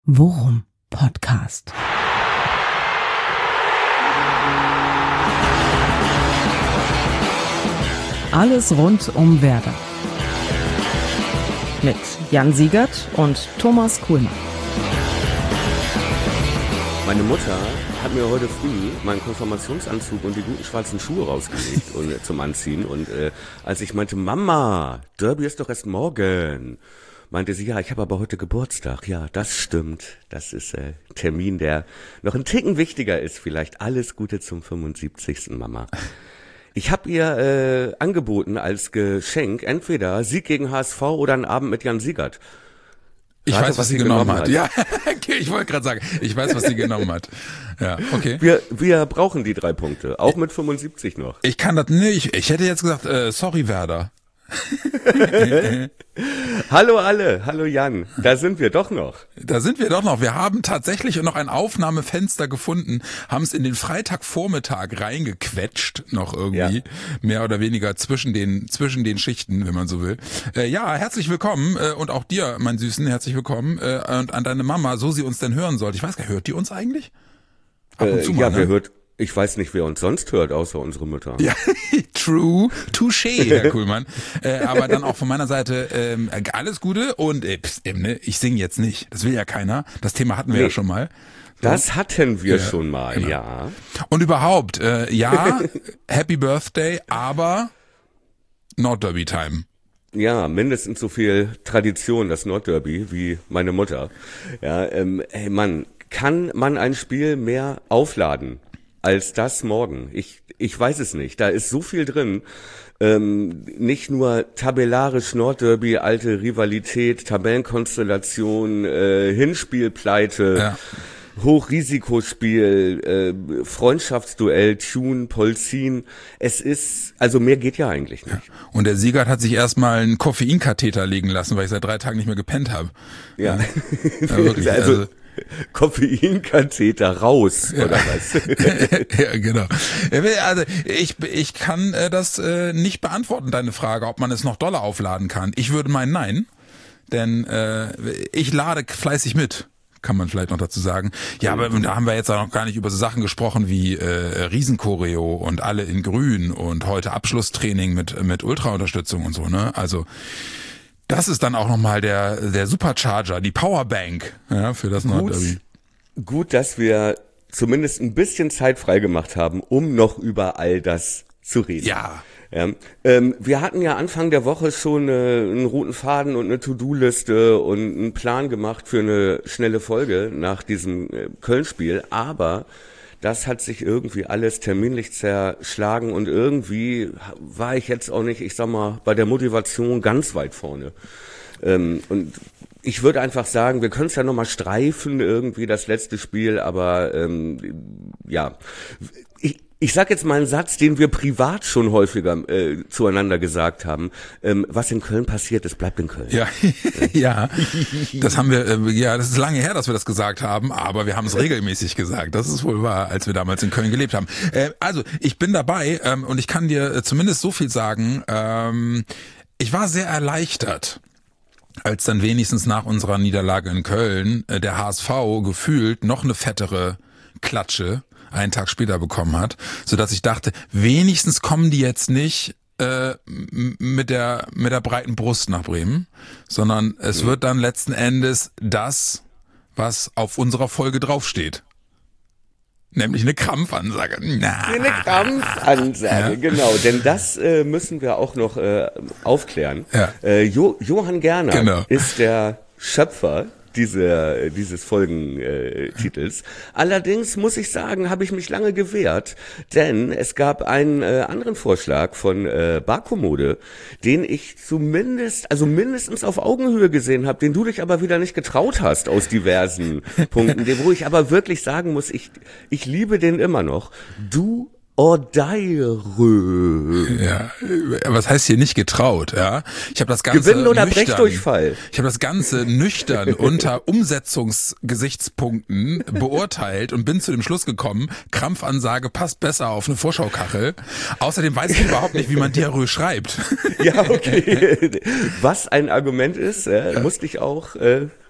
Worum Podcast. Alles rund um Werder. Mit Jan Siegert und Thomas Kuhlmann. Meine Mutter hat mir heute früh meinen Konfirmationsanzug und die guten schwarzen Schuhe rausgelegt zum Anziehen. Und als ich meinte, Mama, Derby ist doch erst morgen, meinte sie, ja, ich habe aber heute Geburtstag. Ja, das stimmt. Das ist ein Termin, der noch ein Ticken wichtiger ist. Vielleicht alles Gute zum 75. Mama. Ich habe ihr angeboten als Geschenk entweder Sieg gegen HSV oder einen Abend mit Jan Siegert. Ich weiß, was sie genommen hat. Ja, ich wollte gerade sagen, ich weiß, was sie genommen hat. Ja, okay. Wir brauchen die 3 Punkte, auch mit 75 noch. Ich kann das nicht. Ich hätte jetzt gesagt, sorry Werder. Hallo alle, hallo Jan, da sind wir doch noch. Wir haben tatsächlich noch ein Aufnahmefenster gefunden, haben es in den Freitagvormittag reingequetscht, noch irgendwie, mehr oder weniger zwischen den Schichten, wenn man so will. Ja, herzlich willkommen und auch dir, mein Süßen, herzlich willkommen und an deine Mama, so sie uns denn hören sollte. Ich weiß gar nicht, hört die uns eigentlich? Ab und zu mal, wer hört. Ich weiß nicht, wer uns sonst hört, außer unsere Mütter. Ja, true, touché, Herr Kuhlmann. Aber dann auch von meiner Seite alles Gute und ich singe jetzt nicht. Das will ja keiner. Das Thema hatten wir ja schon mal. So. Das hatten wir schon mal, genau. Ja. Und überhaupt, ja, Happy Birthday, aber Nordderby Time. Ja, mindestens so viel Tradition, das Nordderby, wie meine Mutter. Ja, hey Mann, kann man ein Spiel mehr aufladen als das morgen? Ich weiß es nicht. Da ist so viel drin. Nicht nur tabellarisch Nordderby, alte Rivalität, Tabellenkonstellation, Hinspielpleite, Hochrisikospiel, Freundschaftsduell, Tune, Polzin. Es ist, also mehr geht ja eigentlich nicht. Ja. Und der Siegert hat sich erstmal einen Koffeinkatheter legen lassen, weil ich seit 3 Tagen nicht mehr gepennt habe. Ja. Ja, wirklich. Also Koffeinkatheter raus, oder was? Ja, genau. Also ich kann das nicht beantworten, deine Frage, ob man es noch doller aufladen kann. Ich würde meinen, nein, denn ich lade fleißig mit, kann man vielleicht noch dazu sagen. Ja, aber da haben wir jetzt auch noch gar nicht über so Sachen gesprochen wie Riesenchoreo und alle in Grün und heute Abschlusstraining mit Ultraunterstützung und so, ne? Also das ist dann auch nochmal der Supercharger, die Powerbank, ja, für das Nordderby. Gut, dass wir zumindest ein bisschen Zeit freigemacht haben, um noch über all das zu reden. Ja. Ja, wir hatten ja Anfang der Woche schon einen roten Faden und eine To-Do-Liste und einen Plan gemacht für eine schnelle Folge nach diesem Köln-Spiel, aber das hat sich irgendwie alles terminlich zerschlagen und irgendwie war ich jetzt auch nicht, ich sag mal, bei der Motivation ganz weit vorne. Und ich würde einfach sagen, wir können es ja nochmal streifen irgendwie, das letzte Spiel, aber ja, ich sag jetzt mal einen Satz, den wir privat schon häufiger zueinander gesagt haben. Was in Köln passiert ist, bleibt in Köln. Ja, ja. Das haben wir, das ist lange her, dass wir das gesagt haben, aber wir haben es regelmäßig gesagt. Das ist wohl wahr, als wir damals in Köln gelebt haben. Also, ich bin dabei und ich kann dir zumindest so viel sagen. Ich war sehr erleichtert, als dann wenigstens nach unserer Niederlage in Köln der HSV gefühlt noch eine fettere Klatsche einen Tag später bekommen hat, so dass ich dachte, wenigstens kommen die jetzt nicht mit der breiten Brust nach Bremen, sondern es wird dann letzten Endes das, was auf unserer Folge draufsteht. Nämlich eine Krampfansage. Eine Krampfansage, ja. Genau. Denn das müssen wir auch noch aufklären. Ja. Johann Gerner ist der Schöpfer dieses Folgentitels. Allerdings muss ich sagen, habe ich mich lange gewehrt, denn es gab einen anderen Vorschlag von Barkomode, den ich mindestens auf Augenhöhe gesehen habe, den du dich aber wieder nicht getraut hast aus diversen Punkten, wo ich aber wirklich sagen muss, ich liebe den immer noch. Du Ordeire. Ja, was heißt hier nicht getraut, ja? Ich habe das Ganze Gewinnen oder Brechdurchfall. Ich habe das Ganze nüchtern unter Umsetzungsgesichtspunkten beurteilt und bin zu dem Schluss gekommen, Krampfansage passt besser auf eine Vorschau-Kachel. Außerdem weiß ich überhaupt nicht, wie man Diarrhoe schreibt. Ja, okay. Was ein Argument ist, musste ich auch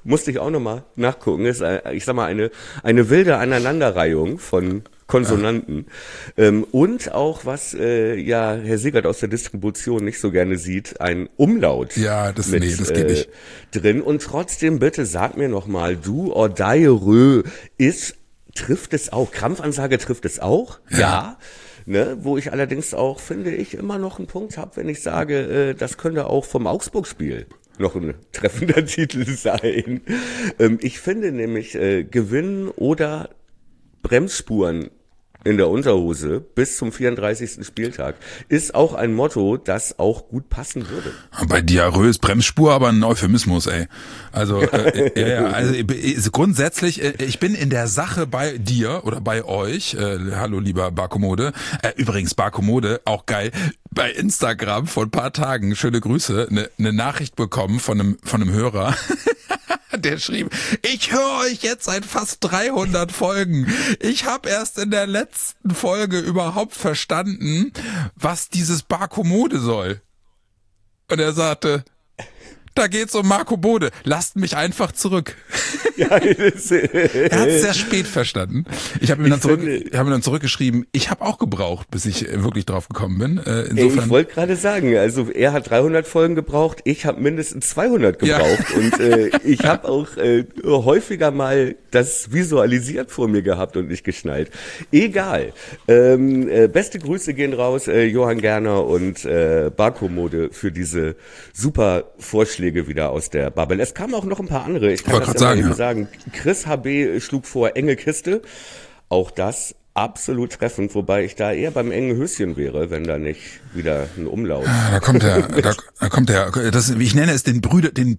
musste ich auch nochmal nachgucken, ist, ich sag mal, eine wilde Aneinanderreihung von Konsonanten. Und auch, was Herr Siegert aus der Distribution nicht so gerne sieht, ein Umlaut das geht nicht. Drin. Und trotzdem, bitte sag mir nochmal, du or die rö trifft es auch, Krampfansage trifft es auch, ja. Ne, wo ich allerdings auch, finde ich, immer noch einen Punkt habe, wenn ich sage, das könnte auch vom Augsburg-Spiel noch ein treffender Titel sein. Ich finde nämlich, Gewinnen oder Bremsspuren in der Unterhose bis zum 34. Spieltag ist auch ein Motto, das auch gut passen würde. Bei Diarrhoe ist Bremsspur aber ein Euphemismus, ey. Also, grundsätzlich, ich bin in der Sache bei dir oder bei euch, hallo lieber Barkomode, übrigens Barkomode, auch geil, bei Instagram vor ein paar Tagen, schöne Grüße, eine Nachricht bekommen von einem Hörer, der schrieb, ich höre euch jetzt seit fast 300 Folgen. Ich habe erst in der letzten Folge überhaupt verstanden, was dieses Barkomode soll. Und er sagte, da geht's um Marco Bode. Lasst mich einfach zurück. Ja, er hat es sehr spät verstanden. Ich habe ihm dann zurückgeschrieben, ich habe auch gebraucht, bis ich wirklich drauf gekommen bin. Insofern, ich wollte gerade sagen, also er hat 300 Folgen gebraucht, ich habe mindestens 200 gebraucht. Ja. Und ich habe auch häufiger mal das visualisiert vor mir gehabt und nicht geschnallt. Egal. Beste Grüße gehen raus, Johann Gerner und Barkomode für diese super Vorschläge wieder aus der Bubble. Es kamen auch noch ein paar andere. Ich kann das ja mal eben sagen. Chris HB schlug vor enge Kiste. Auch das absolut treffend, wobei ich da eher beim engen Höschen wäre, wenn da nicht wieder ein Umlaut. Da kommt ich nenne es das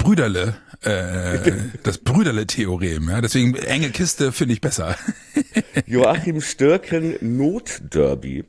Brüderle-Theorem. Ja? Deswegen enge Kiste finde ich besser. Joachim Stürken Notderby.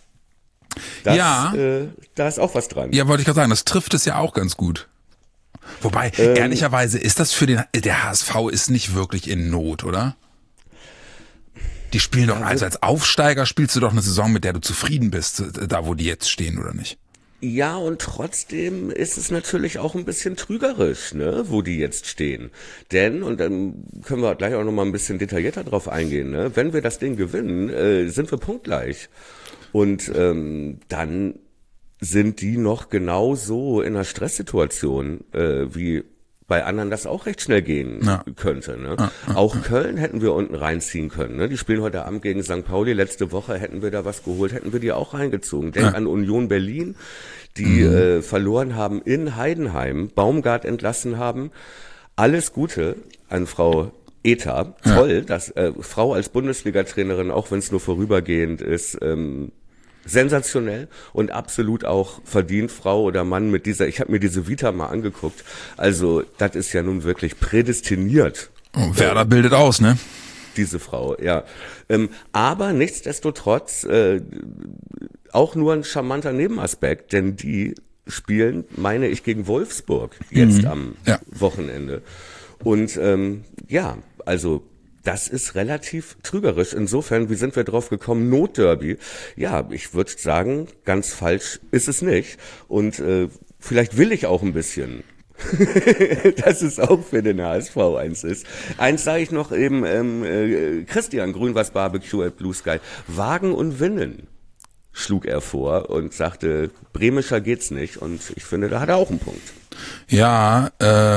Da ist auch was dran. Ja, wollte ich gerade sagen, das trifft es ja auch ganz gut. Wobei, ehrlicherweise ist das der HSV ist nicht wirklich in Not, oder? Die spielen doch, also als Aufsteiger spielst du doch eine Saison, mit der du zufrieden bist, da wo die jetzt stehen, oder nicht? Ja, und trotzdem ist es natürlich auch ein bisschen trügerisch, ne, wo die jetzt stehen. Denn, und dann können wir gleich auch noch mal ein bisschen detaillierter drauf eingehen, ne, wenn wir das Ding gewinnen, sind wir punktgleich. Und dann sind die noch genauso in einer Stresssituation, wie bei anderen das auch recht schnell gehen könnte. Ne? Auch Köln hätten wir unten reinziehen können. Ne? Die spielen heute Abend gegen St. Pauli. Letzte Woche hätten wir da was geholt, hätten wir die auch reingezogen. Denk an Union Berlin, die verloren haben in Heidenheim, Baumgart entlassen haben. Alles Gute an Frau Eta. Toll, dass Frau als Bundesliga-Trainerin, auch wenn es nur vorübergehend ist, sensationell und absolut auch verdient, Frau oder Mann mit dieser, ich habe mir diese Vita mal angeguckt, also das ist ja nun wirklich prädestiniert. Oh, Werder bildet aus, ne? Diese Frau, ja. Aber nichtsdestotrotz auch nur ein charmanter Nebenaspekt, denn die spielen, meine ich, gegen Wolfsburg jetzt am Wochenende. Und also das ist relativ trügerisch. Insofern, wie sind wir drauf gekommen? Notderby. Ja, ich würde sagen, ganz falsch ist es nicht. Und vielleicht will ich auch ein bisschen, dass es auch für den HSV eins ist. Eins sage ich noch eben, Christian Grünwas Barbecue at Blue Sky. Wagen und Winnen schlug er vor und sagte, bremischer geht's nicht. Und ich finde, da hat er auch einen Punkt. Ja,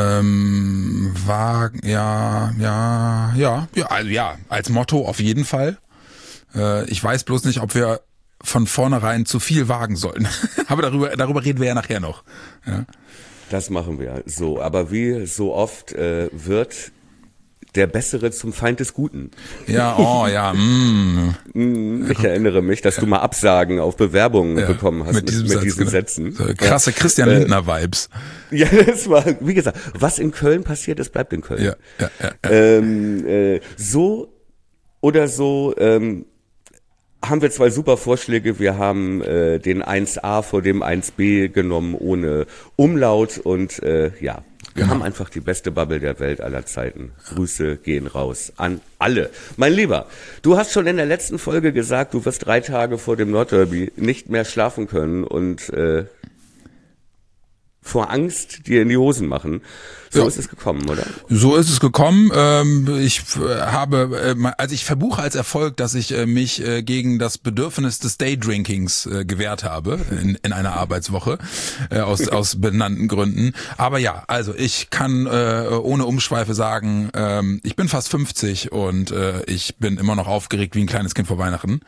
als Motto auf jeden Fall. Ich weiß bloß nicht, ob wir von vornherein zu viel wagen sollen. Aber darüber reden wir ja nachher noch. Ja. Das machen wir so. Aber wie so oft wird der Bessere zum Feind des Guten. Ja, Ich erinnere mich, dass du mal Absagen auf Bewerbungen bekommen hast mit diesen Sätzen. So, krasse Christian Lindner-Vibes. Ja, das war, wie gesagt, was in Köln passiert ist, bleibt in Köln. Ja. So oder so haben wir zwei super Vorschläge. Wir haben den 1a vor dem 1b genommen ohne Umlaut und wir haben einfach die beste Bubble der Welt aller Zeiten. Grüße gehen raus an alle. Mein Lieber, du hast schon in der letzten Folge gesagt, du wirst 3 Tage vor dem Nordderby nicht mehr schlafen können und vor Angst dir in die Hosen machen. So ist es gekommen, oder? So ist es gekommen. Ich verbuche als Erfolg, dass ich mich gegen das Bedürfnis des Daydrinkings gewehrt habe in einer Arbeitswoche aus benannten Gründen. Aber ja, also ich kann ohne Umschweife sagen, ich bin fast 50 und ich bin immer noch aufgeregt wie ein kleines Kind vor Weihnachten.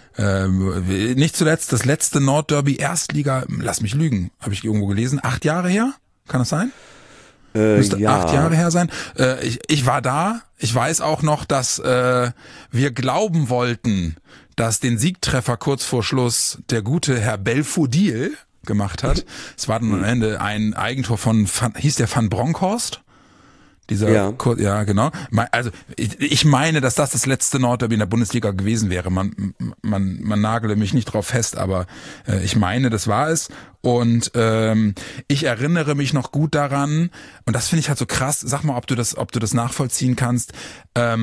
Nicht zuletzt das letzte Nordderby Erstliga, lass mich lügen, habe ich irgendwo gelesen, 8 Jahre her? Kann das sein? Müsste 8 Jahre her sein. Ich war da. Ich weiß auch noch, dass wir glauben wollten, dass den Siegtreffer kurz vor Schluss der gute Herr Belfodil gemacht hat. Es war dann am Ende ein Eigentor von, hieß der Van Bronckhorst? Ja, genau. Also ich meine, dass das letzte Nordderby in der Bundesliga gewesen wäre. Man nagele mich nicht drauf fest, aber ich meine, das war es. Und ich erinnere mich noch gut daran, und das finde ich halt so krass. Sag mal, ob du das nachvollziehen kannst. Bei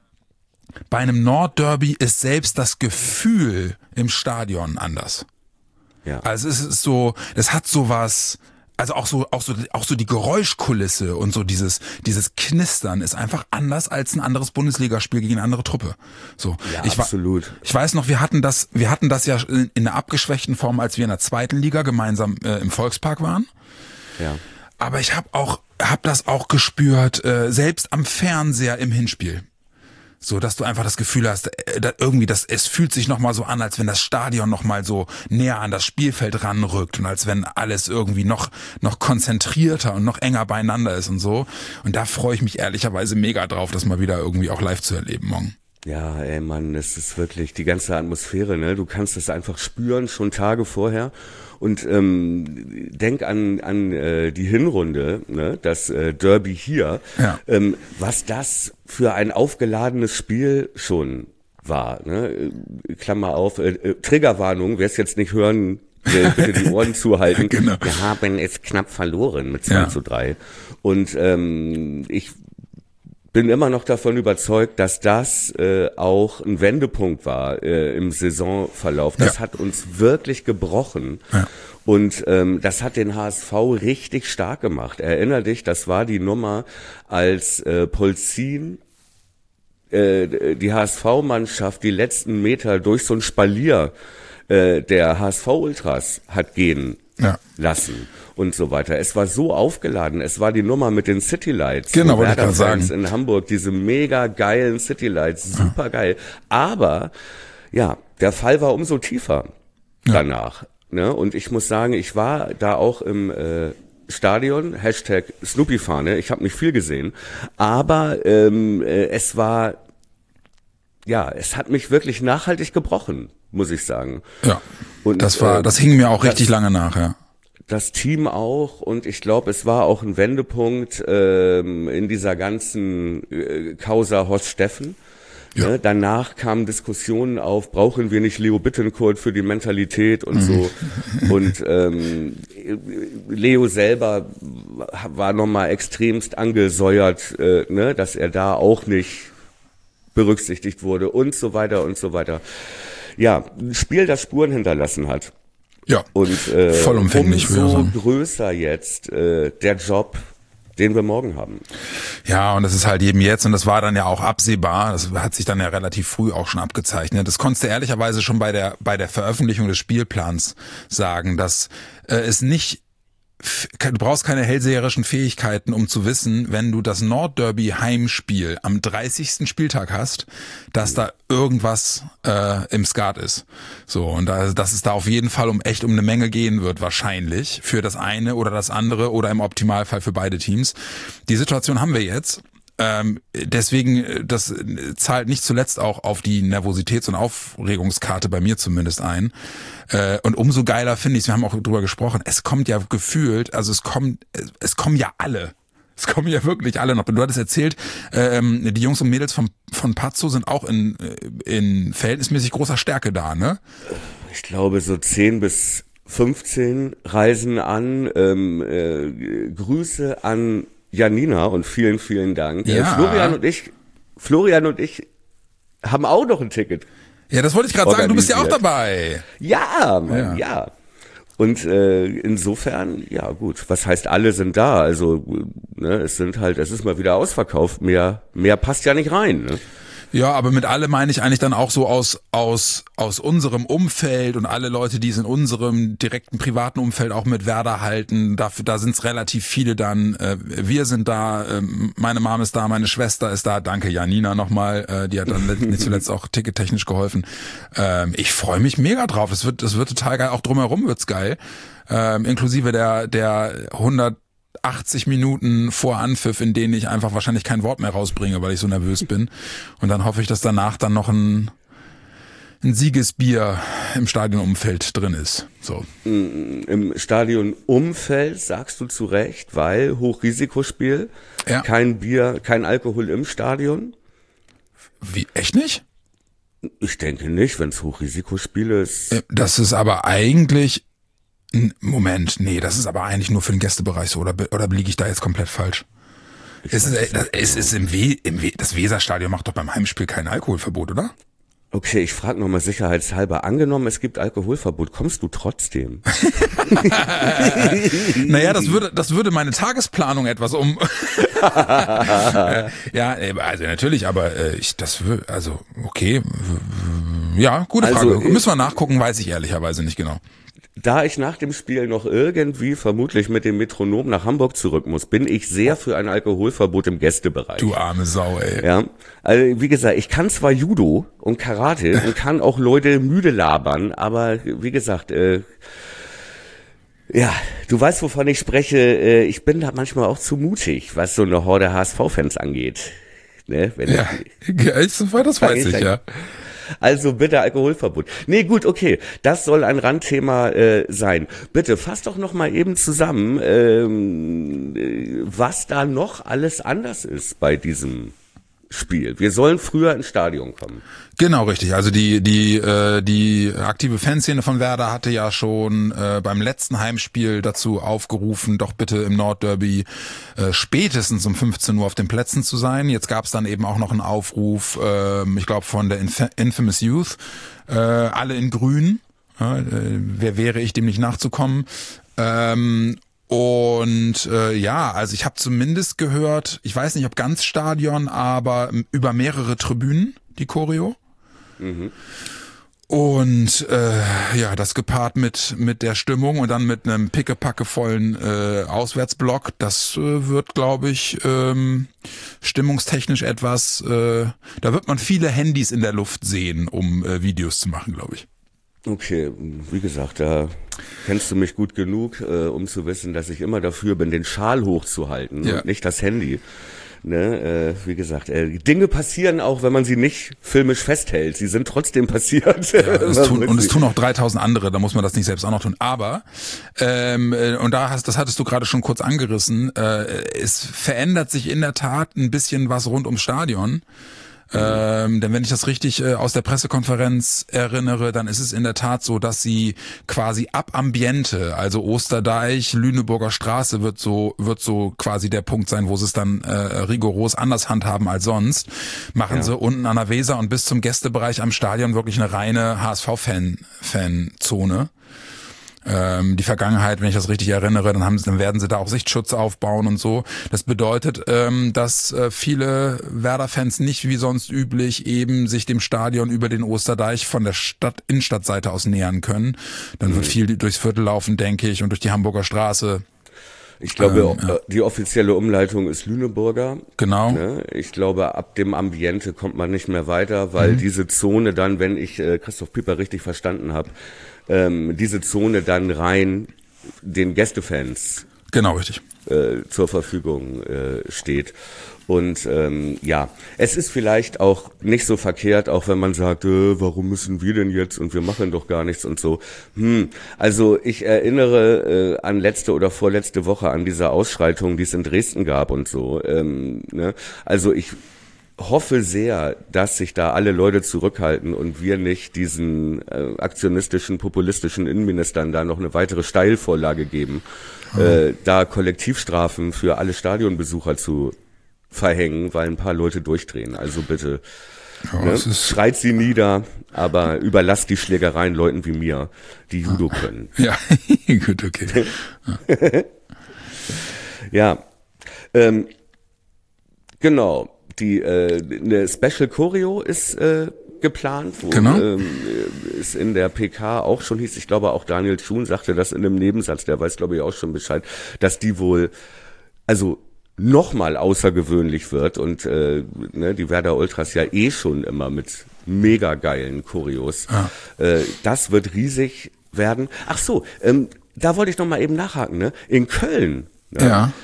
einem Nordderby ist selbst das Gefühl im Stadion anders. Ja. Also es ist so, das hat sowas. Also auch so die Geräuschkulisse und so dieses Knistern ist einfach anders als ein anderes Bundesligaspiel gegen eine andere Truppe. So. Ja, absolut. Ich weiß noch, wir hatten das ja in einer abgeschwächten Form, als wir in der zweiten Liga gemeinsam im Volkspark waren. Ja. Aber ich hab das auch gespürt, selbst am Fernseher im Hinspiel. So, dass du einfach das Gefühl hast, es fühlt sich nochmal so an, als wenn das Stadion nochmal so näher an das Spielfeld ranrückt und als wenn alles irgendwie noch konzentrierter und noch enger beieinander ist und so. Und da freue ich mich ehrlicherweise mega drauf, das mal wieder irgendwie auch live zu erleben morgen. Ja, ey Mann, es ist wirklich die ganze Atmosphäre, ne? Du kannst es einfach spüren, schon Tage vorher. Und denk an die Hinrunde, ne? Das Derby hier, ja. Was das für ein aufgeladenes Spiel schon war. Ne? Klammer auf, Triggerwarnung, wer es jetzt nicht hören will, bitte die Ohren zuhalten. Genau. Wir haben es knapp verloren mit 2:3. Und ich bin immer noch davon überzeugt, dass das auch ein Wendepunkt war im Saisonverlauf. Das hat uns wirklich gebrochen. Ja. Und das hat den HSV richtig stark gemacht. Erinner dich, das war die Nummer, als Polzin die HSV-Mannschaft die letzten Meter durch so ein Spalier der HSV-Ultras hat gehen lassen und so weiter. Es war so aufgeladen. Es war die Nummer mit den Citylights. Genau, wollte ich gerade sagen. In Hamburg, diese mega geilen Citylights, super geil. Aber ja, der Fall war umso tiefer danach. Ne? Und ich muss sagen, ich war da auch im Stadion, #Snoopy-Fahne, ich habe nicht viel gesehen, aber es hat mich wirklich nachhaltig gebrochen, muss ich sagen. Ja, und das hing mir auch richtig lange nach, ja. Das Team auch, und ich glaube, es war auch ein Wendepunkt in dieser ganzen Causa Horst Steffen. Ja. Ne? Danach kamen Diskussionen auf, brauchen wir nicht Leo Bittencourt für die Mentalität und so. Und Leo selber war nochmal extremst angesäuert, ne? Dass er da auch nicht berücksichtigt wurde und so weiter und so weiter. Ja, ein Spiel, das Spuren hinterlassen hat. Ja, und vollumfänglich umso größer jetzt der Job, den wir morgen haben. Ja, und das ist halt eben jetzt, und das war dann ja auch absehbar, das hat sich dann ja relativ früh auch schon abgezeichnet. Das konntest du ehrlicherweise schon bei der Veröffentlichung des Spielplans sagen, dass es nicht, du brauchst keine hellseherischen Fähigkeiten, um zu wissen, wenn du das Nordderby Heimspiel am 30. Spieltag hast, dass da irgendwas im Skat ist. So, und dass es da auf jeden Fall um eine Menge gehen wird, wahrscheinlich, für das eine oder das andere oder im Optimalfall für beide Teams. Die Situation haben wir jetzt. Deswegen, das zahlt nicht zuletzt auch auf die Nervositäts- und Aufregungskarte bei mir zumindest ein. Und umso geiler finde ich es, wir haben auch drüber gesprochen, es kommt ja gefühlt, also es kommen ja alle. Es kommen ja wirklich alle noch. Du hattest erzählt, die Jungs und Mädels von Pazzo sind auch in verhältnismäßig großer Stärke da, ne? Ich glaube so 10 bis 15 reisen an. Grüße an Janina und vielen, vielen Dank. Ja. Florian und ich haben auch noch ein Ticket. Ja, das wollte ich gerade sagen, du bist ja auch dabei. Ja, Mann, ja. Und insofern, ja gut, was heißt alle sind da? Also ne, es ist mal wieder ausverkauft, mehr passt ja nicht rein. Ne? Ja, aber mit alle meine ich eigentlich dann auch so aus unserem Umfeld und alle Leute, die es in unserem direkten privaten Umfeld auch mit Werder halten. Da sind es relativ viele dann. Wir sind da, meine Mom ist da, meine Schwester ist da. Danke Janina nochmal, die hat dann nicht zuletzt auch tickettechnisch geholfen. Ich freue mich mega drauf. Das wird total geil. Auch drumherum wird's geil. Inklusive der 180 Minuten vor Anpfiff, in denen ich einfach wahrscheinlich kein Wort mehr rausbringe, weil ich so nervös bin. Und dann hoffe ich, dass danach dann noch ein Siegesbier im Stadionumfeld drin ist. So. Im Stadionumfeld sagst du zu Recht, weil Hochrisikospiel, Ja. kein Bier, kein Alkohol im Stadion. Wie, echt nicht? Ich denke nicht, wenn es Hochrisikospiel ist. Das ist aber eigentlich... Moment, nee, das ist aber eigentlich nur für den Gästebereich so, oder liege ich da jetzt komplett falsch? Es ist das Weserstadion macht doch beim Heimspiel kein Alkoholverbot, oder? Okay, ich frage nochmal sicherheitshalber. Angenommen, es gibt Alkoholverbot, kommst du trotzdem? Naja, das würde meine Tagesplanung etwas ja, also natürlich, aber okay. Ja, gute Frage. Müssen wir nachgucken, weiß ich ehrlicherweise nicht genau. Da ich nach dem Spiel noch irgendwie vermutlich mit dem Metronom nach Hamburg zurück muss, bin ich sehr für ein Alkoholverbot im Gästebereich. Du arme Sau, ey. Ja, also wie gesagt, ich kann zwar Judo und Karate und kann auch Leute müde labern, aber wie gesagt, ja, du weißt, wovon ich spreche. Ich bin da manchmal auch zu mutig, was so eine Horde HSV-Fans angeht. Ne? Das weiß ich, ja. Also bitte Alkoholverbot. Nee, gut, okay. Das soll ein Randthema sein. Bitte fass doch noch mal eben zusammen, was da noch alles anders ist bei diesem Spiel. Wir sollen früher ins Stadion kommen. Genau, richtig. Also die aktive Fanszene von Werder hatte ja schon beim letzten Heimspiel dazu aufgerufen, doch bitte im Nordderby spätestens um 15 Uhr auf den Plätzen zu sein. Jetzt gab es dann eben auch noch einen Aufruf, ich glaube von der Infamous Youth, alle in Grün. Wer wäre ich, dem nicht nachzukommen? Also ich habe zumindest gehört, ich weiß nicht, ob ganz Stadion, aber über mehrere Tribünen, die Choreo. Mhm. Und das gepaart mit der Stimmung und dann mit einem pickepackevollen Auswärtsblock, das wird, glaube ich, stimmungstechnisch etwas, da wird man viele Handys in der Luft sehen, um Videos zu machen, glaube ich. Okay, wie gesagt, da kennst du mich gut genug, um zu wissen, dass ich immer dafür bin, den Schal hochzuhalten und nicht das Handy. Ne, wie gesagt, Dinge passieren auch, wenn man sie nicht filmisch festhält. Sie sind trotzdem passiert. Ja, es tun auch 3000 andere, da muss man das nicht selbst auch noch tun. Aber, und das hattest du gerade schon kurz angerissen, es verändert sich in der Tat ein bisschen was rund ums Stadion. Denn wenn ich das richtig aus der Pressekonferenz erinnere, dann ist es in der Tat so, dass sie quasi ab Ambiente, also Osterdeich, Lüneburger Straße wird so quasi der Punkt sein, wo sie es dann rigoros anders handhaben als sonst, machen sie unten an der Weser und bis zum Gästebereich am Stadion wirklich eine reine HSV-Fanzone. Die Vergangenheit, wenn ich das richtig erinnere, dann werden sie da auch Sichtschutz aufbauen und so. Das bedeutet, dass viele Werder-Fans nicht wie sonst üblich eben sich dem Stadion über den Osterdeich von der Innenstadtseite aus nähern können. Dann wird viel durchs Viertel laufen, denke ich, und durch die Hamburger Straße. Ich glaube, die offizielle Umleitung ist Lüneburger. Genau. Ne? Ich glaube, ab dem Ambiente kommt man nicht mehr weiter, weil diese Zone dann, wenn ich Christoph Pieper richtig verstanden habe, diese Zone dann rein den Gästefans genau richtig zur Verfügung steht. Und es ist vielleicht auch nicht so verkehrt, auch wenn man sagt, warum müssen wir denn jetzt und wir machen doch gar nichts und so. Also ich erinnere an letzte oder vorletzte Woche an diese Ausschreitung, die es in Dresden gab und so. Ne? Also ich hoffe sehr, dass sich da alle Leute zurückhalten und wir nicht diesen aktionistischen, populistischen Innenministern da noch eine weitere Steilvorlage geben, da Kollektivstrafen für alle Stadionbesucher zu verhängen, weil ein paar Leute durchdrehen. Also bitte, Ja, schreit sie nieder, aber überlasst die Schlägereien Leuten wie mir, die Judo können. Ja, gut, okay. Ja, genau. Eine Special Choreo ist geplant, wo Genau. es in der PK auch schon hieß, ich glaube auch Daniel Thun sagte das in einem Nebensatz, der weiß glaube ich auch schon Bescheid, dass die wohl, also nochmal außergewöhnlich wird und die Werder Ultras ja schon immer mit mega geilen Choreos. Ja. Das wird riesig werden. Ach so, da wollte ich noch mal eben nachhaken, ne? In Köln. Ne? Ja.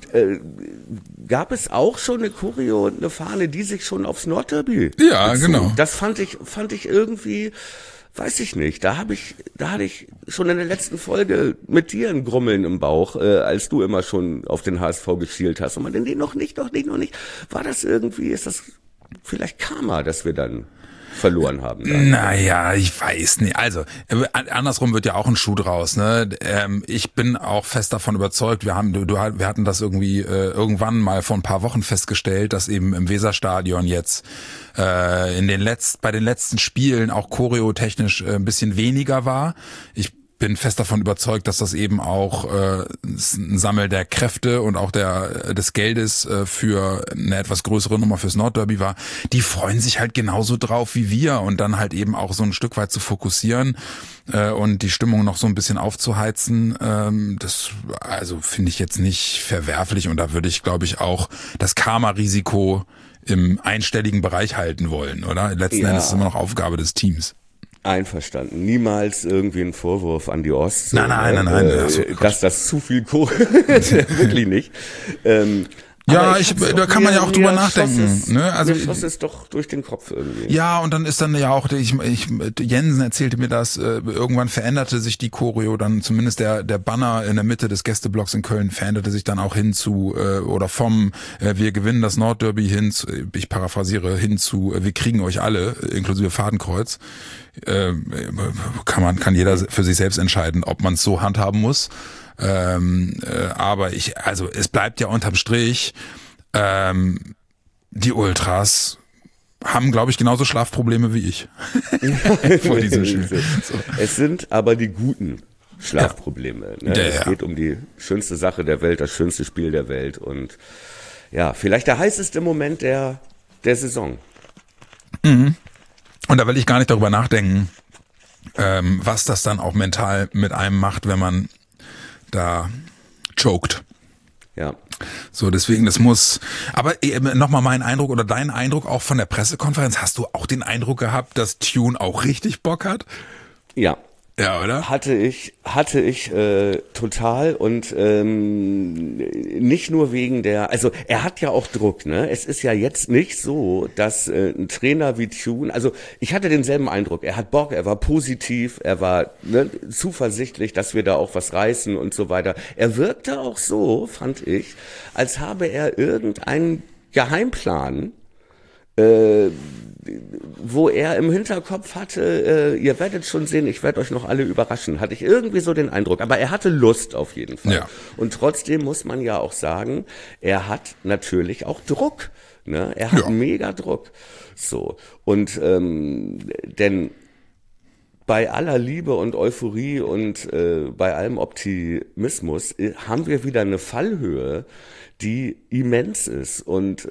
Gab es auch schon eine Choreo, eine Fahne, die sich schon aufs Nordderby Ja, bezog. genau. Das fand ich irgendwie, weiß ich nicht. Da hatte ich schon in der letzten Folge mit dir ein Grummeln im Bauch, als du immer schon auf den HSV geschielt hast. Und man denkt, noch nicht. War das irgendwie, ist das vielleicht Karma, dass wir dann verloren haben? Naja, ich weiß nicht. Also, andersrum wird ja auch ein Schuh draus, ne? Ich bin auch fest davon überzeugt, wir hatten das irgendwie irgendwann mal vor ein paar Wochen festgestellt, dass eben im Weserstadion jetzt bei den letzten Spielen auch choreotechnisch ein bisschen weniger war. Ich bin fest davon überzeugt, dass das eben auch ein Sammel der Kräfte und auch des Geldes für eine etwas größere Nummer fürs Nordderby war. Die freuen sich halt genauso drauf wie wir und dann halt eben auch so ein Stück weit zu fokussieren und die Stimmung noch so ein bisschen aufzuheizen. Das also finde ich jetzt nicht verwerflich und da würde ich, glaube ich, auch das Karma-Risiko im einstelligen Bereich halten wollen, oder? Letzten Endes ist es immer noch Aufgabe des Teams. Einverstanden. Niemals irgendwie ein Vorwurf an die Ost. Nein. Dass das zu viel wirklich nicht. Ja, da kann man ja auch drüber nachdenken. Ne? Also mir schoss es doch durch den Kopf irgendwie. Ja, und dann ist dann ja auch, Jensen erzählte mir das, irgendwann veränderte sich die Choreo, dann zumindest der Banner in der Mitte des Gästeblocks in Köln veränderte sich dann auch hin zu, oder vom wir gewinnen das Nordderby hin zu, ich paraphrasiere, hin zu wir kriegen euch alle, inklusive Fadenkreuz. Kann jeder für sich selbst entscheiden, ob man es so handhaben muss. Aber es bleibt ja unterm Strich, die Ultras haben, glaube ich, genauso Schlafprobleme wie ich. Vor diesem Spiel. So. Es sind aber die guten Schlafprobleme. Ja. Ne? Es geht um die schönste Sache der Welt, das schönste Spiel der Welt und ja, vielleicht der heißeste Moment der Saison. Mhm. Und da will ich gar nicht darüber nachdenken, was das dann auch mental mit einem macht, wenn man da choked. Ja. So, deswegen, aber nochmal mein Eindruck oder dein Eindruck auch von der Pressekonferenz, hast du auch den Eindruck gehabt, dass Thun auch richtig Bock hat? Ja. Ja, oder? Hatte ich total und nicht nur wegen also er hat ja auch Druck, ne? Es ist ja jetzt nicht so, dass ein Trainer wie Thun, also ich hatte denselben Eindruck, er hat Bock, er war positiv, er war zuversichtlich, dass wir da auch was reißen und so weiter. Er wirkte auch so, fand ich, als habe er irgendeinen Geheimplan, wo er im Hinterkopf hatte, ihr werdet schon sehen, ich werde euch noch alle überraschen, hatte ich irgendwie so den Eindruck. Aber er hatte Lust auf jeden Fall. Ja. Und trotzdem muss man ja auch sagen, er hat natürlich auch Druck. Ne? Er hat mega Druck. So. Und denn bei aller Liebe und Euphorie und bei allem Optimismus haben wir wieder eine Fallhöhe, die immens ist. Und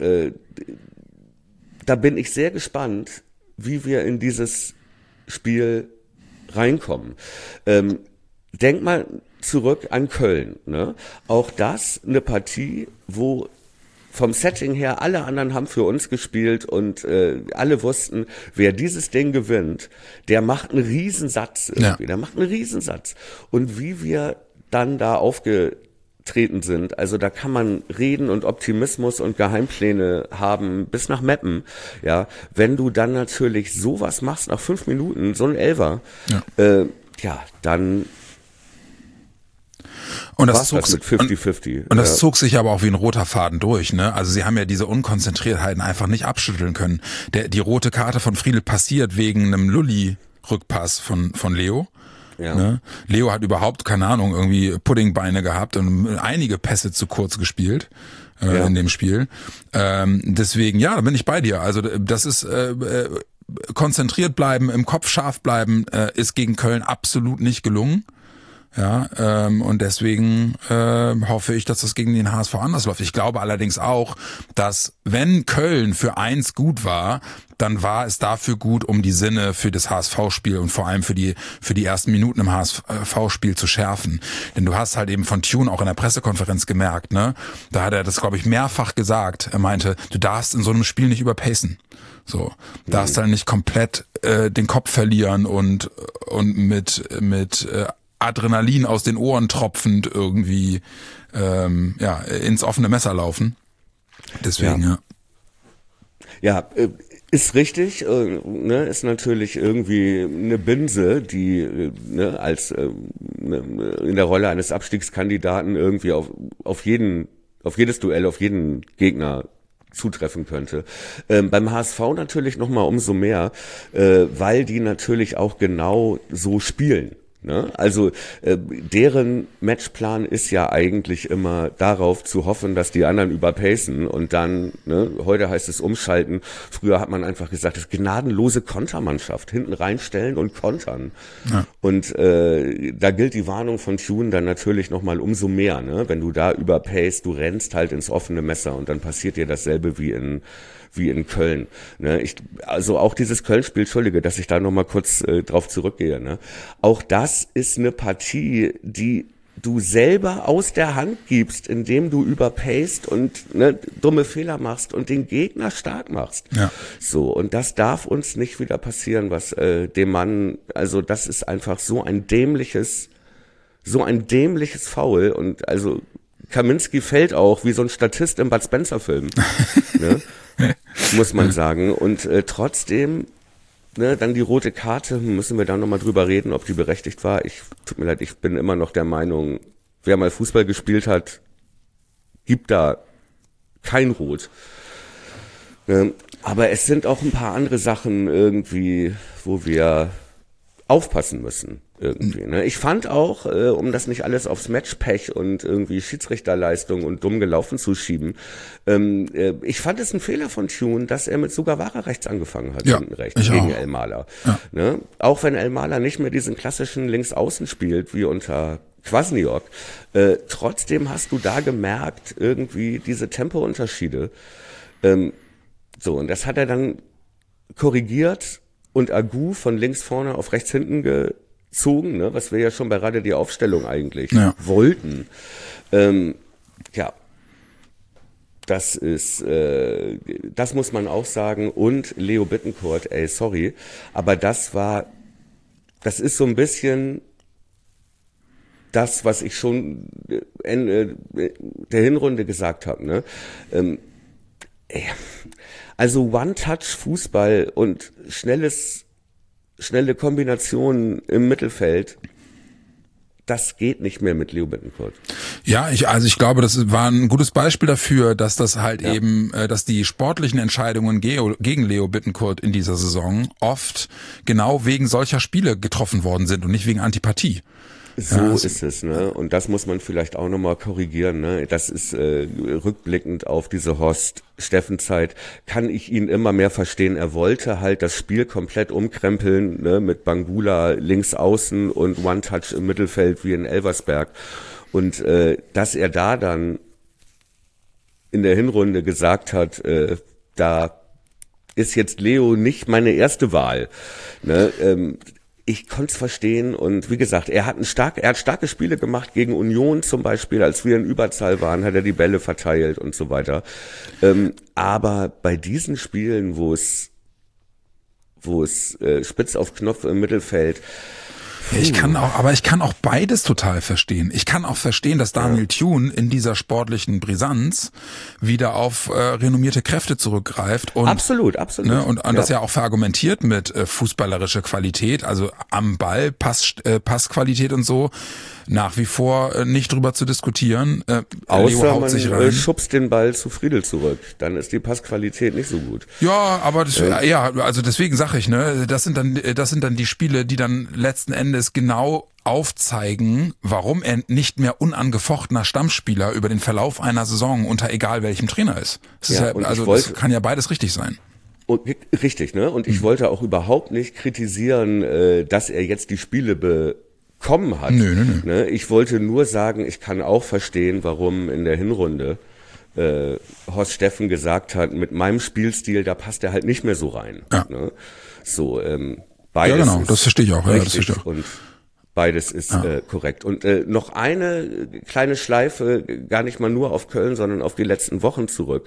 da bin ich sehr gespannt, wie wir in dieses Spiel reinkommen. Denk mal zurück an Köln. Ne? Auch das eine Partie, wo vom Setting her alle anderen haben für uns gespielt und alle wussten, wer dieses Ding gewinnt, der macht einen Riesensatz irgendwie. Ja. Der macht einen Riesensatz. Und wie wir dann da aufgetreten sind, also da kann man reden und Optimismus und Geheimpläne haben bis nach Meppen. Ja, wenn du dann natürlich sowas machst nach 5 Minuten, so ein Elfer, dann und das zog mit 50-50. Und das zog sich aber auch wie ein roter Faden durch, ne? Also sie haben ja diese Unkonzentriertheiten einfach nicht abschütteln können. Die rote Karte von Friedel passiert wegen einem Lulli-Rückpass von Leo. Ja. Ne? Leo hat überhaupt, keine Ahnung, irgendwie Puddingbeine gehabt und einige Pässe zu kurz gespielt. in dem Spiel. Deswegen, ja, da bin ich bei dir. Also das ist konzentriert bleiben, im Kopf scharf bleiben, ist gegen Köln absolut nicht gelungen. Ja, und deswegen hoffe ich, dass das gegen den HSV anders läuft. Ich glaube allerdings auch, dass wenn Köln für 1 gut war, dann war es dafür gut, um die Sinne für das HSV-Spiel und vor allem für die ersten Minuten im HSV-Spiel zu schärfen. Denn du hast halt eben von Thune auch in der Pressekonferenz gemerkt, ne? Da hat er das, glaube ich, mehrfach gesagt. Er meinte, du darfst in so einem Spiel nicht überpacen. So, darfst dann nicht komplett den Kopf verlieren und mit Adrenalin aus den Ohren tropfend irgendwie ins offene Messer laufen. Deswegen, ja. Ist richtig, ist natürlich irgendwie eine Binse, die als in der Rolle eines Abstiegskandidaten irgendwie auf jedes Duell, auf jeden Gegner zutreffen könnte. Beim HSV natürlich nochmal umso mehr, weil die natürlich auch genau so spielen. Ne? Also deren Matchplan ist ja eigentlich immer darauf zu hoffen, dass die anderen überpacen und dann, heute heißt es umschalten, früher hat man einfach gesagt, das ist gnadenlose Kontermannschaft, hinten reinstellen und kontern. Ja. Und da gilt die Warnung von Thune dann natürlich nochmal umso mehr, ne? Wenn du da überpacest, du rennst halt ins offene Messer und dann passiert dir dasselbe wie in Köln. Ne? Also auch dieses Köln-Spiel, Entschuldige, dass ich da nochmal kurz drauf zurückgehe. Ne? Auch das ist eine Partie, die du selber aus der Hand gibst, indem du überpaced und dumme Fehler machst und den Gegner stark machst. Ja. So, und das darf uns nicht wieder passieren, was dem Mann, also das ist einfach so ein dämliches Foul und also Kaminski fällt auch wie so ein Statist im Bud Spencer-Film. Ne? Muss man sagen. Und trotzdem, dann die rote Karte, müssen wir da nochmal drüber reden, ob die berechtigt war. Tut mir leid, ich bin immer noch der Meinung, wer mal Fußball gespielt hat, gibt da kein Rot. Aber es sind auch ein paar andere Sachen irgendwie, wo wir aufpassen müssen. Irgendwie, ne? Ich fand auch, um das nicht alles aufs Matchpech und irgendwie Schiedsrichterleistung und dumm gelaufen zu schieben, ich fand es ein Fehler von Thune, dass er mit Sugawara rechts angefangen hat, hinten rechts, gegen Elmaler. Ja. Ne? Auch wenn Elmaler nicht mehr diesen klassischen Linksaußen spielt, wie unter Kwasniok, trotzdem hast du da gemerkt, irgendwie diese Tempounterschiede. So, und das hat er dann korrigiert und Agu von links vorne auf rechts hinten gezogen, ne, was wir ja schon bei Rade die Aufstellung eigentlich wollten. Das ist, das muss man auch sagen. Und Leo Bittencourt, sorry, aber das ist so ein bisschen das, was ich schon Ende der Hinrunde gesagt habe, ne? Also One-Touch-Fußball und schnelle Kombinationen im Mittelfeld, das geht nicht mehr mit Leo Bittencourt. Ja, ich glaube, das war ein gutes Beispiel dafür, dass das halt eben, dass die sportlichen Entscheidungen gegen Leo Bittencourt in dieser Saison oft genau wegen solcher Spiele getroffen worden sind und nicht wegen Antipathie. So ist es, ne? Und das muss man vielleicht auch nochmal korrigieren, ne? Das ist rückblickend auf diese Horst-Steffen-Zeit, kann ich ihn immer mehr verstehen. Er wollte halt das Spiel komplett umkrempeln, ne? Mit Bangula links außen und One-Touch im Mittelfeld wie in Elversberg. Und dass er da dann in der Hinrunde gesagt hat, da ist jetzt Leo nicht meine erste Wahl, ne? Ich konnte es verstehen und wie gesagt, er hat starke Spiele gemacht gegen Union zum Beispiel, als wir in Überzahl waren, hat er die Bälle verteilt und so weiter. Aber bei diesen Spielen, wo es spitz auf Knopf im Mittelfeld. Ich kann auch beides total verstehen. Ich kann auch verstehen, dass Daniel Thune in dieser sportlichen Brisanz wieder auf renommierte Kräfte zurückgreift und absolut. Ne, und das ja auch verargumentiert mit fußballerischer Qualität, also am Ball, Passqualität und so. nach wie vor nicht drüber zu diskutieren. Außer man schubst den Ball zu Friedel zurück, dann ist die Passqualität nicht so gut. Ja, aber also deswegen sage ich, ne, das sind dann die Spiele, die dann letzten Endes genau aufzeigen, warum er nicht mehr unangefochtener Stammspieler über den Verlauf einer Saison unter egal welchem Trainer ist. Das kann ja beides richtig sein. Und, richtig, ne? Und ich wollte auch überhaupt nicht kritisieren, dass er jetzt die Spiele bekommen hat. Nö. Ne? Ich wollte nur sagen, ich kann auch verstehen, warum in der Hinrunde Horst Steffen gesagt hat, mit meinem Spielstil, da passt er halt nicht mehr so rein. Ja. Ne? So, beides. Ja, genau, das verstehe ich auch. Ja, das verstehe ich auch. Und beides ist korrekt. Und noch eine kleine Schleife, gar nicht mal nur auf Köln, sondern auf die letzten Wochen zurück.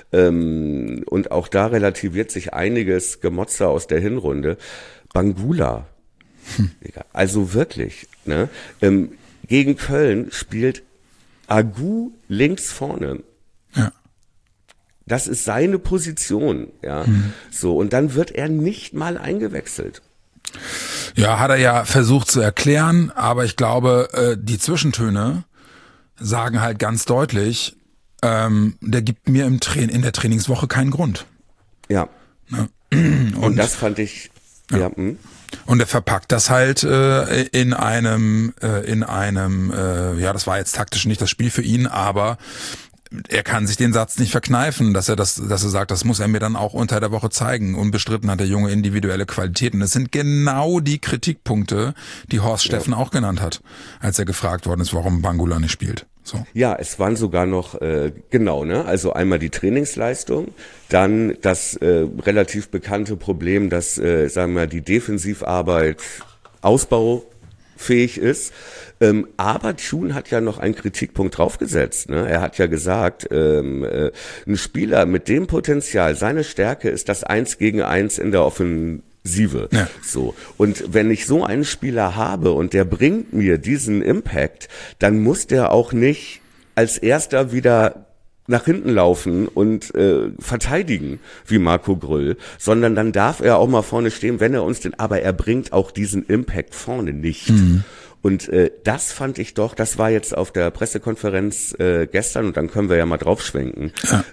Und auch da relativiert sich einiges Gemotzer aus der Hinrunde. Bangula. Also wirklich. Ne? Gegen Köln spielt Agu links vorne. Ja. Das ist seine Position. Ja. So, und dann wird er nicht mal eingewechselt. Ja, hat er ja versucht zu erklären, aber ich glaube, die Zwischentöne sagen halt ganz deutlich, der gibt mir in der Trainingswoche keinen Grund. Ja. Ne? Und das fand ich, ja. Und er verpackt das halt in einem, ja, das war jetzt taktisch nicht das Spiel für ihn, aber er kann sich den Satz nicht verkneifen, dass er sagt, das muss er mir dann auch unter der Woche zeigen. Unbestritten hat der Junge individuelle Qualitäten. Das sind genau die Kritikpunkte, die Horst Steffen auch genannt hat, als er gefragt worden ist, warum Bangula nicht spielt. So. Ja, es waren sogar noch, genau, ne? Also einmal die Trainingsleistung, dann das relativ bekannte Problem, dass, sagen wir, die Defensivarbeit ausbaufähig ist. Aber Thun hat ja noch einen Kritikpunkt draufgesetzt. Ne? Er hat ja gesagt, ein Spieler mit dem Potenzial, seine Stärke ist das 1 gegen 1 in der Offensive. Ja. So. Und wenn ich so einen Spieler habe und der bringt mir diesen Impact, dann muss der auch nicht als erster wieder nach hinten laufen und verteidigen wie Marco Grüll, sondern dann darf er auch mal vorne stehen, wenn er aber er bringt auch diesen Impact vorne nicht. Und das fand ich doch, das war jetzt auf der Pressekonferenz gestern, und dann können wir ja mal draufschwenken,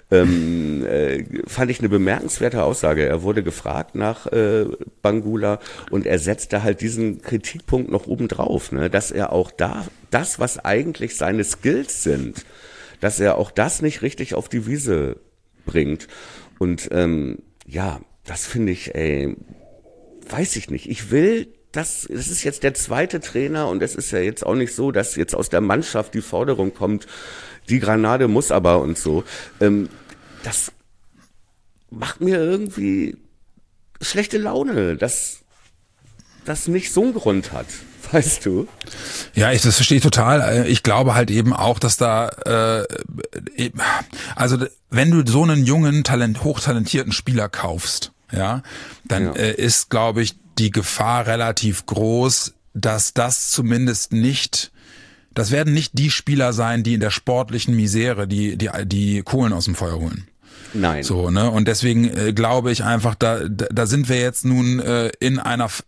fand ich eine bemerkenswerte Aussage. Er wurde gefragt nach Bangula und er setzte halt diesen Kritikpunkt noch oben drauf, ne? Dass er auch da, das, was eigentlich seine Skills sind, dass er auch das nicht richtig auf die Wiese bringt. Und ja, das finde ich, weiß ich nicht. Ich will, das ist jetzt der zweite Trainer und es ist ja jetzt auch nicht so, dass jetzt aus der Mannschaft die Forderung kommt, die Granate muss aber und so. Das macht mir irgendwie schlechte Laune, dass das nicht so einen Grund hat. Weißt du? Ja, das verstehe ich total. Ich glaube halt eben auch, dass da, also wenn du so einen jungen, hochtalentierten Spieler kaufst, ja, dann ist, glaube ich, die Gefahr relativ groß, dass das zumindest nicht, das werden nicht die Spieler sein, die in der sportlichen Misere die Kohlen aus dem Feuer holen. Nein. So, ne? Und deswegen glaube ich einfach, da sind wir jetzt nun in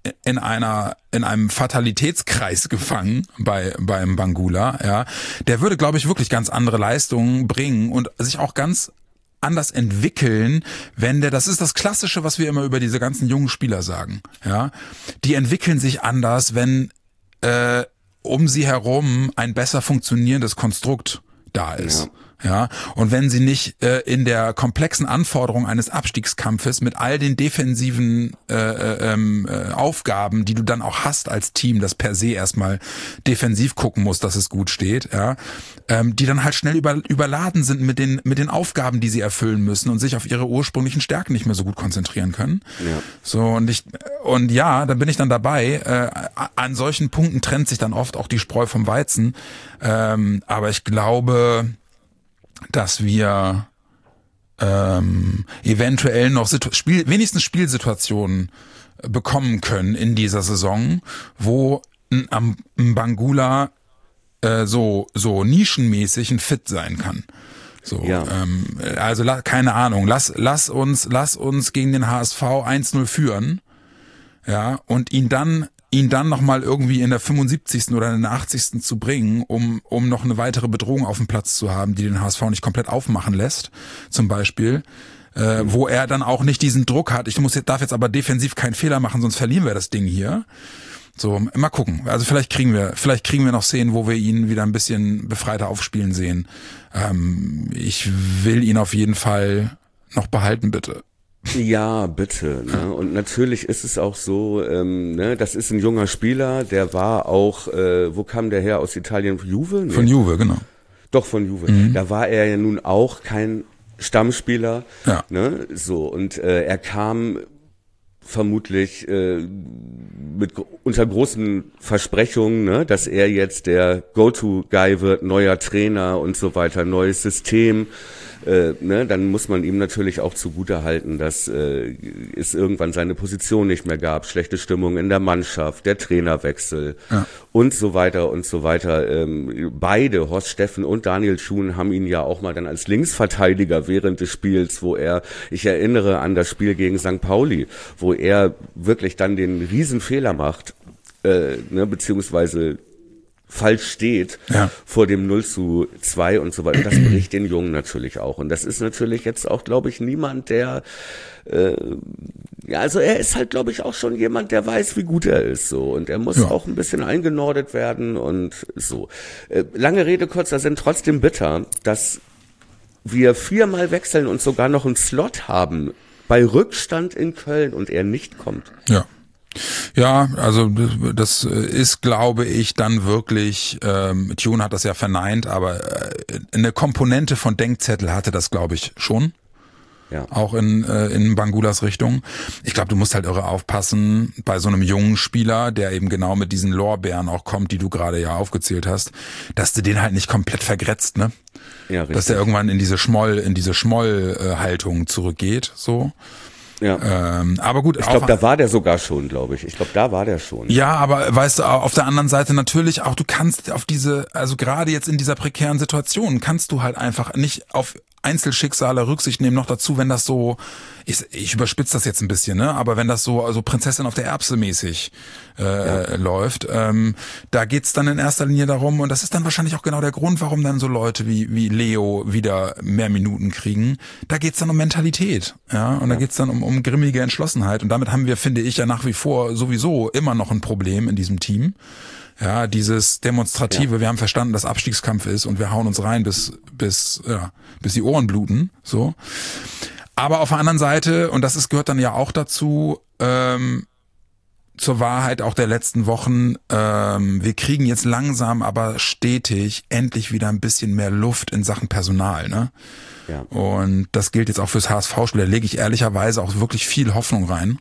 einem Fatalitätskreis gefangen beim Bangula, ja. Der würde, glaube ich, wirklich ganz andere Leistungen bringen und sich auch ganz anders entwickeln, das ist das Klassische, was wir immer über diese ganzen jungen Spieler sagen, ja. Die entwickeln sich anders, wenn um sie herum ein besser funktionierendes Konstrukt da ist. Ja. Ja, und wenn sie nicht in der komplexen Anforderung eines Abstiegskampfes mit all den defensiven Aufgaben, die du dann auch hast als Team, das per se erstmal defensiv gucken muss, dass es gut steht, ja, die dann halt schnell überladen sind mit den Aufgaben, die sie erfüllen müssen und sich auf ihre ursprünglichen Stärken nicht mehr so gut konzentrieren können. Ja. So, und ja, da bin ich dann dabei. An solchen Punkten trennt sich dann oft auch die Spreu vom Weizen. Aber ich glaube, dass wir eventuell noch wenigstens Spielsituationen bekommen können in dieser Saison, wo ein Bangula so nischenmäßig ein Fit sein kann. So, ja. Also keine Ahnung, lass uns gegen den HSV 1-0 führen, ja, und ihn dann ihn dann nochmal irgendwie in der 75. oder in der 80. zu bringen, um noch eine weitere Bedrohung auf dem Platz zu haben, die den HSV nicht komplett aufmachen lässt, zum Beispiel, wo er dann auch nicht diesen Druck hat. Darf jetzt aber defensiv keinen Fehler machen, sonst verlieren wir das Ding hier. So, mal gucken. Also vielleicht kriegen wir noch Szenen, wo wir ihn wieder ein bisschen befreiter aufspielen sehen. Ich will ihn auf jeden Fall noch behalten, bitte. Ja, bitte. Ne? Und natürlich ist es auch so, das ist ein junger Spieler, der war auch, wo kam der her, aus Italien? Juve? Nee. Von Juve, genau. Doch, von Juve. Da war er ja nun auch kein Stammspieler. Ja. Ne? So, und er kam vermutlich unter großen Versprechungen, ne, dass er jetzt der Go-To-Guy wird, neuer Trainer und so weiter, neues System. Dann muss man ihm natürlich auch zugutehalten, dass es irgendwann seine Position nicht mehr gab, schlechte Stimmung in der Mannschaft, der Trainerwechsel und so weiter und so weiter. Beide, Horst Steffen und Daniel Schuhn, haben ihn ja auch mal dann als Linksverteidiger während des Spiels, ich erinnere an das Spiel gegen St. Pauli, wo er wirklich dann den Riesenfehler macht, beziehungsweise falsch steht vor dem 0:2 und so weiter. Und das bricht den Jungen natürlich auch. Und das ist natürlich jetzt auch, glaube ich, niemand, der, also er ist halt, glaube ich, auch schon jemand, der weiß, wie gut er ist, so. Und er muss auch ein bisschen eingenordet werden und so. Lange Rede, kurzer Sinn, trotzdem bitter, dass wir 4-mal wechseln und sogar noch einen Slot haben bei Rückstand in Köln und er nicht kommt. Ja, also das ist, glaube ich, dann wirklich, Tune hat das ja verneint, aber eine Komponente von Denkzettel hatte das, glaube ich, schon. Ja. Auch in Bangulas Richtung. Ich glaube, du musst halt irre aufpassen bei so einem jungen Spieler, der eben genau mit diesen Lorbeeren auch kommt, die du gerade ja aufgezählt hast, dass du den halt nicht komplett vergrätzt, ne? Ja, richtig. Dass der irgendwann in diese Schmoll-Haltung zurückgeht, so. Ja. Aber gut. Ich glaube, da war der sogar schon, glaube ich. Ich glaube, da war der schon. Ja, aber weißt du, auf der anderen Seite natürlich auch, du kannst also gerade jetzt in dieser prekären Situation, kannst du halt einfach nicht auf Einzelschicksale Rücksicht nehmen, noch dazu, wenn das so, ich überspitze das jetzt ein bisschen, ne? Aber wenn das so also Prinzessin auf der Erbse mäßig läuft, da geht's dann in erster Linie darum, und das ist dann wahrscheinlich auch genau der Grund, warum dann so Leute wie Leo wieder mehr Minuten kriegen. Da geht's dann um Mentalität, und da geht's dann um grimmige Entschlossenheit, und damit haben wir, finde ich, ja nach wie vor sowieso immer noch ein Problem in diesem Team. Ja, dieses Demonstrative, wir haben verstanden, dass Abstiegskampf ist und wir hauen uns rein bis die Ohren bluten, so. Aber auf der anderen Seite, und gehört dann ja auch dazu, zur Wahrheit auch der letzten Wochen, wir kriegen jetzt langsam, aber stetig endlich wieder ein bisschen mehr Luft in Sachen Personal, ne? Ja. Und das gilt jetzt auch fürs HSV-Spiel, da lege ich ehrlicherweise auch wirklich viel Hoffnung rein.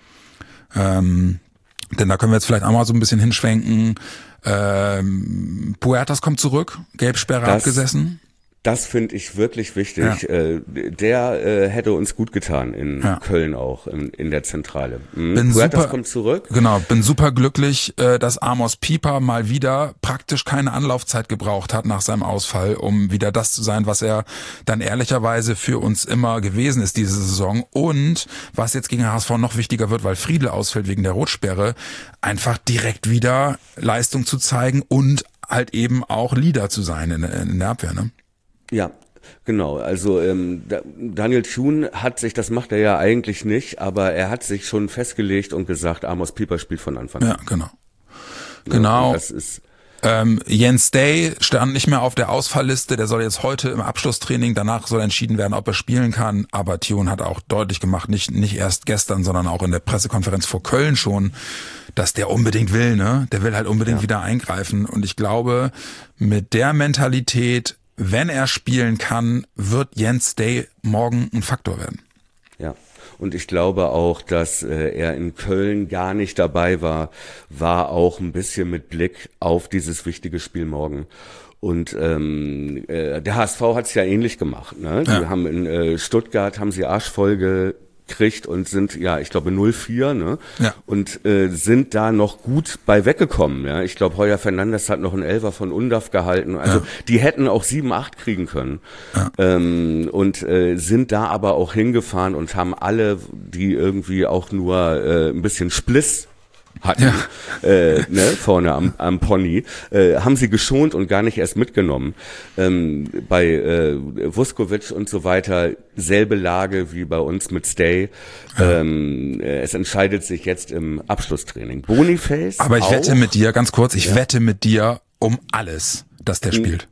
Denn da können wir jetzt vielleicht auch mal so ein bisschen hinschwenken. Puertas kommt zurück, Gelbsperre abgesessen. Das finde ich wirklich wichtig. Ja. Der hätte uns gut getan in Köln auch, in der Zentrale. Puertas kommt zurück. Genau, bin super glücklich, dass Amos Pieper mal wieder praktisch keine Anlaufzeit gebraucht hat nach seinem Ausfall, um wieder das zu sein, was er dann ehrlicherweise für uns immer gewesen ist diese Saison. Und was jetzt gegen HSV noch wichtiger wird, weil Friedl ausfällt wegen der Rotsperre, einfach direkt wieder Leistung zu zeigen und halt eben auch Leader zu sein in der Abwehr, ne? Ja, genau. Also Daniel Thun hat sich, das macht er ja eigentlich nicht, aber er hat sich schon festgelegt und gesagt, Amos Pieper spielt von Anfang an. Ja, genau. Genau. Das ist Jens Day stand nicht mehr auf der Ausfallliste, der soll jetzt heute im Abschlusstraining, danach soll entschieden werden, ob er spielen kann, aber Thun hat auch deutlich gemacht, nicht erst gestern, sondern auch in der Pressekonferenz vor Köln schon, dass der unbedingt will, ne? Der will halt unbedingt wieder eingreifen, und ich glaube, mit der Mentalität, wenn er spielen kann, wird Jens Day morgen ein Faktor werden. Ja, und ich glaube auch, dass er in Köln gar nicht dabei war auch ein bisschen mit Blick auf dieses wichtige Spiel morgen. Und der HSV hat es ja ähnlich gemacht, ne? Die haben in Stuttgart, haben sie arschvoll gekriegt und sind, ich glaube 0-4, ne? Ja. Und sind da noch gut bei weggekommen, ja. Ich glaube, Heuer Fernandes hat noch einen Elfer von Undav gehalten. Also die hätten auch 7-8 kriegen können. Ja. Und sind da aber auch hingefahren und haben alle, die irgendwie auch nur ein bisschen Spliss hatten, vorne am Pony, haben sie geschont und gar nicht erst mitgenommen. Bei Vuskovic und so weiter, selbe Lage wie bei uns mit Stay. Es entscheidet sich jetzt im Abschlusstraining. Boniface. Aber ich wette mit dir, ganz kurz, wette mit dir um alles, dass der spielt.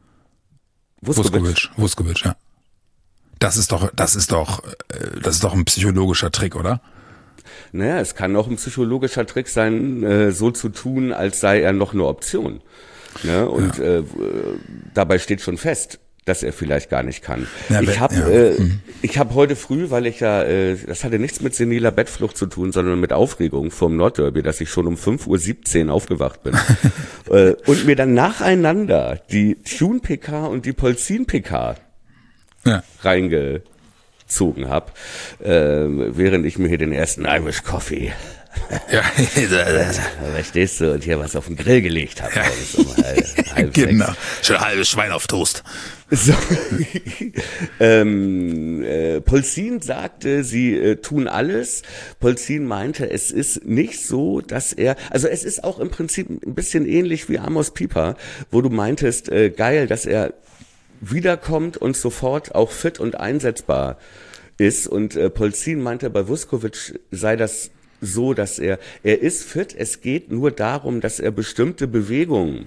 Vuskovic, ja. Das ist doch ein psychologischer Trick, oder? Naja, es kann auch ein psychologischer Trick sein, so zu tun, als sei er noch eine Option. Ne? Und dabei steht schon fest, dass er vielleicht gar nicht kann. Ja, ich hab heute früh, weil ich das hatte nichts mit seniler Bettflucht zu tun, sondern mit Aufregung vom Nordderby, dass ich schon um 5:17 Uhr aufgewacht bin. Und mir dann nacheinander die Tune-PK und die Polzin-PK reingezogen habe, während ich mir hier den ersten Irish Coffee verstehst du, und hier was auf den Grill gelegt habe. Ja. Genau, schon ein halbes Schwein auf Toast. So. Polzin sagte, sie tun alles. Polzin meinte, es ist nicht so, dass es ist auch im Prinzip ein bisschen ähnlich wie Amos Pieper, wo du meintest, geil, dass er wiederkommt und sofort auch fit und einsetzbar ist. Und Polzin meinte, bei Vuskovic sei das so, dass er ist fit, es geht nur darum, dass er bestimmte Bewegungen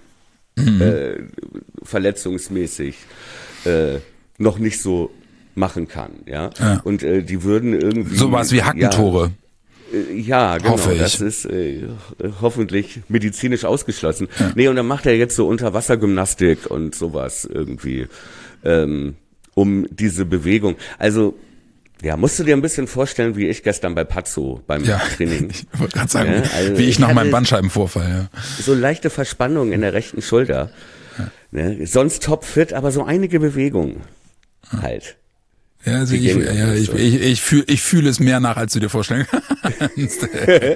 verletzungsmäßig noch nicht so machen kann, ja. Und die würden irgendwie sowas wie Hackentore. Ja, genau, das ist hoffentlich medizinisch ausgeschlossen. Ja. Nee, und dann macht er jetzt so Unterwassergymnastik und sowas irgendwie, um diese Bewegung. Also, ja, musst du dir ein bisschen vorstellen, wie ich gestern bei Pazzo beim Training. Ich wollte gerade sagen, wie ich nach meinem Bandscheibenvorfall. Ja. So leichte Verspannung in der rechten Schulter. Ja. Ne? Sonst topfit, aber so einige Bewegungen halt. Ja, also ich fühle es mehr nach, als du dir vorstellen kannst.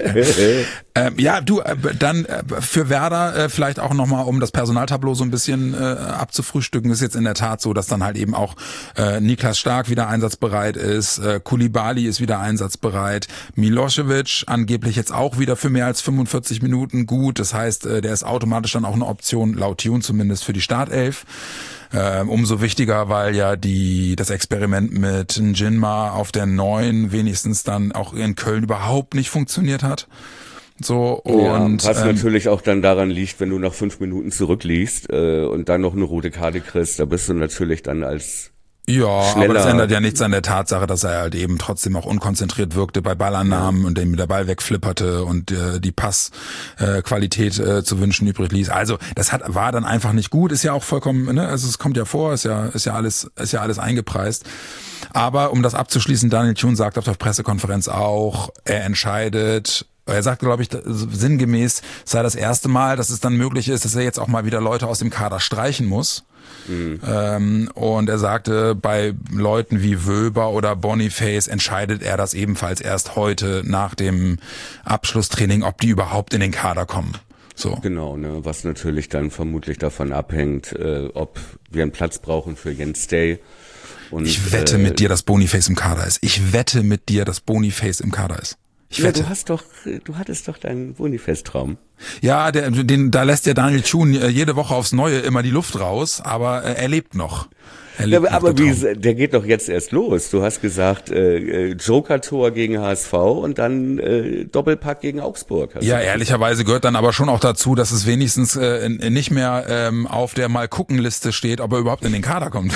Dann für Werder vielleicht auch nochmal, um das Personaltableau so ein bisschen abzufrühstücken, ist jetzt in der Tat so, dass dann halt eben auch Niklas Stark wieder einsatzbereit ist, Koulibaly ist wieder einsatzbereit, Milosevic angeblich jetzt auch wieder für mehr als 45 Minuten gut, das heißt, der ist automatisch dann auch eine Option, laut Tune zumindest, für die Startelf. Umso wichtiger, weil ja das Experiment mit Njinma auf der 9 wenigstens dann auch in Köln überhaupt nicht funktioniert hat. So, und was natürlich auch dann daran liegt, wenn du nach 5 Minuten zurückliegst und dann noch eine rote Karte kriegst, da bist du natürlich dann als schneller. Aber das ändert ja nichts an der Tatsache, dass er halt eben trotzdem auch unkonzentriert wirkte bei Ballannahmen und dem der Ball wegflipperte und die Passqualität zu wünschen übrig ließ. Also das war dann einfach nicht gut, ist ja auch vollkommen, ne? Also es kommt ja vor, ist ja alles eingepreist. Aber um das abzuschließen, Daniel Thun sagt auf der Pressekonferenz auch, er entscheidet. Er sagte, glaube ich, sinngemäß sei das erste Mal, dass es dann möglich ist, dass er jetzt auch mal wieder Leute aus dem Kader streichen muss. Und er sagte, bei Leuten wie Wöber oder Boniface entscheidet er das ebenfalls erst heute nach dem Abschlusstraining, ob die überhaupt in den Kader kommen. So. Genau, ne, was natürlich dann vermutlich davon abhängt, ob wir einen Platz brauchen für Jens Stay. Und, ich wette mit dir, dass Boniface im Kader ist. Ich wette mit dir, dass Boniface im Kader ist. Ich wette. Du hattest doch deinen Boniface-Traum. Ja, da lässt ja Daniel Thun jede Woche aufs Neue immer die Luft raus, aber er lebt noch. Aber der geht doch jetzt erst los. Du hast gesagt, Joker-Tor gegen HSV und dann Doppelpack gegen Augsburg. Ja, ehrlicherweise gehört dann aber schon auch dazu, dass es wenigstens nicht mehr auf der Mal-Gucken-Liste steht, ob er überhaupt in den Kader kommt.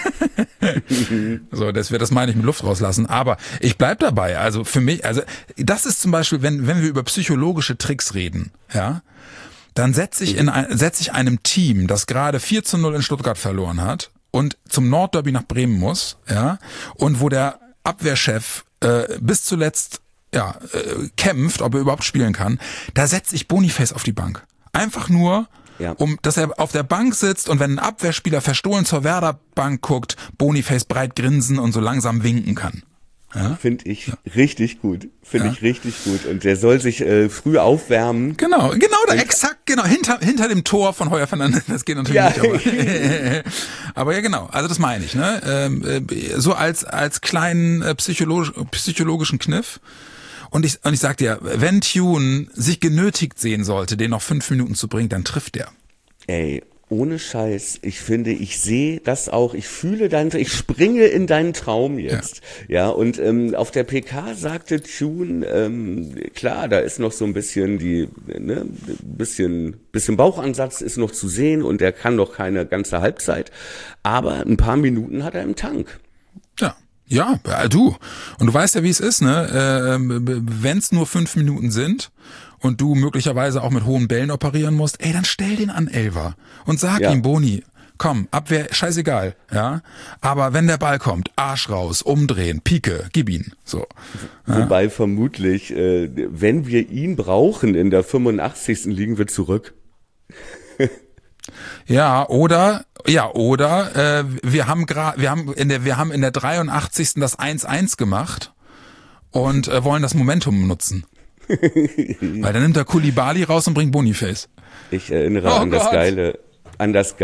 So, das meine ich mit Luft rauslassen. Aber ich bleib dabei. Also für mich, das ist zum Beispiel, wenn wir über psychologische Tricks reden, ja, dann setze ich einem Team, das gerade 4:0 in Stuttgart verloren hat und zum Nordderby nach Bremen muss, ja, und wo der Abwehrchef bis zuletzt kämpft, ob er überhaupt spielen kann, da setze ich Boniface auf die Bank. Einfach nur, dass er auf der Bank sitzt und wenn ein Abwehrspieler verstohlen zur Werder-Bank guckt, Boniface breit grinsen und so langsam winken kann. Ja? Finde ich richtig gut. Ich richtig gut. Und der soll sich früh aufwärmen. Genau, hinter dem Tor von Heuer Fernandes. Das geht natürlich nicht, aber ja, genau. Also das meine ich, ne? So als kleinen psychologischen Kniff. Und ich sag dir, wenn Tune sich genötigt sehen sollte, den noch 5 Minuten zu bringen, dann trifft er. Ey, ohne Scheiß, ich finde, ich sehe das auch, ich fühle ich springe in deinen Traum jetzt. Ja, und auf der PK sagte Tune, klar, da ist noch so ein bisschen bisschen Bauchansatz ist noch zu sehen und er kann noch keine ganze Halbzeit, aber ein paar Minuten hat er im Tank. Ja, du. Und du weißt ja, wie es ist, ne? Wenn es nur 5 Minuten sind und du möglicherweise auch mit hohen Bällen operieren musst, ey, dann stell den an Elfer und sag ihm, Boni, komm, Abwehr, scheißegal, ja. Aber wenn der Ball kommt, Arsch raus, umdrehen, Pike, gib ihn, so. Ja? Wobei vermutlich, wenn wir ihn brauchen in der 85. liegen wir zurück. Ja, oder wir haben in der 83. das 1-1 gemacht und wollen das Momentum nutzen. Weil dann nimmt er Koulibaly raus und bringt Boniface. Ich erinnere an das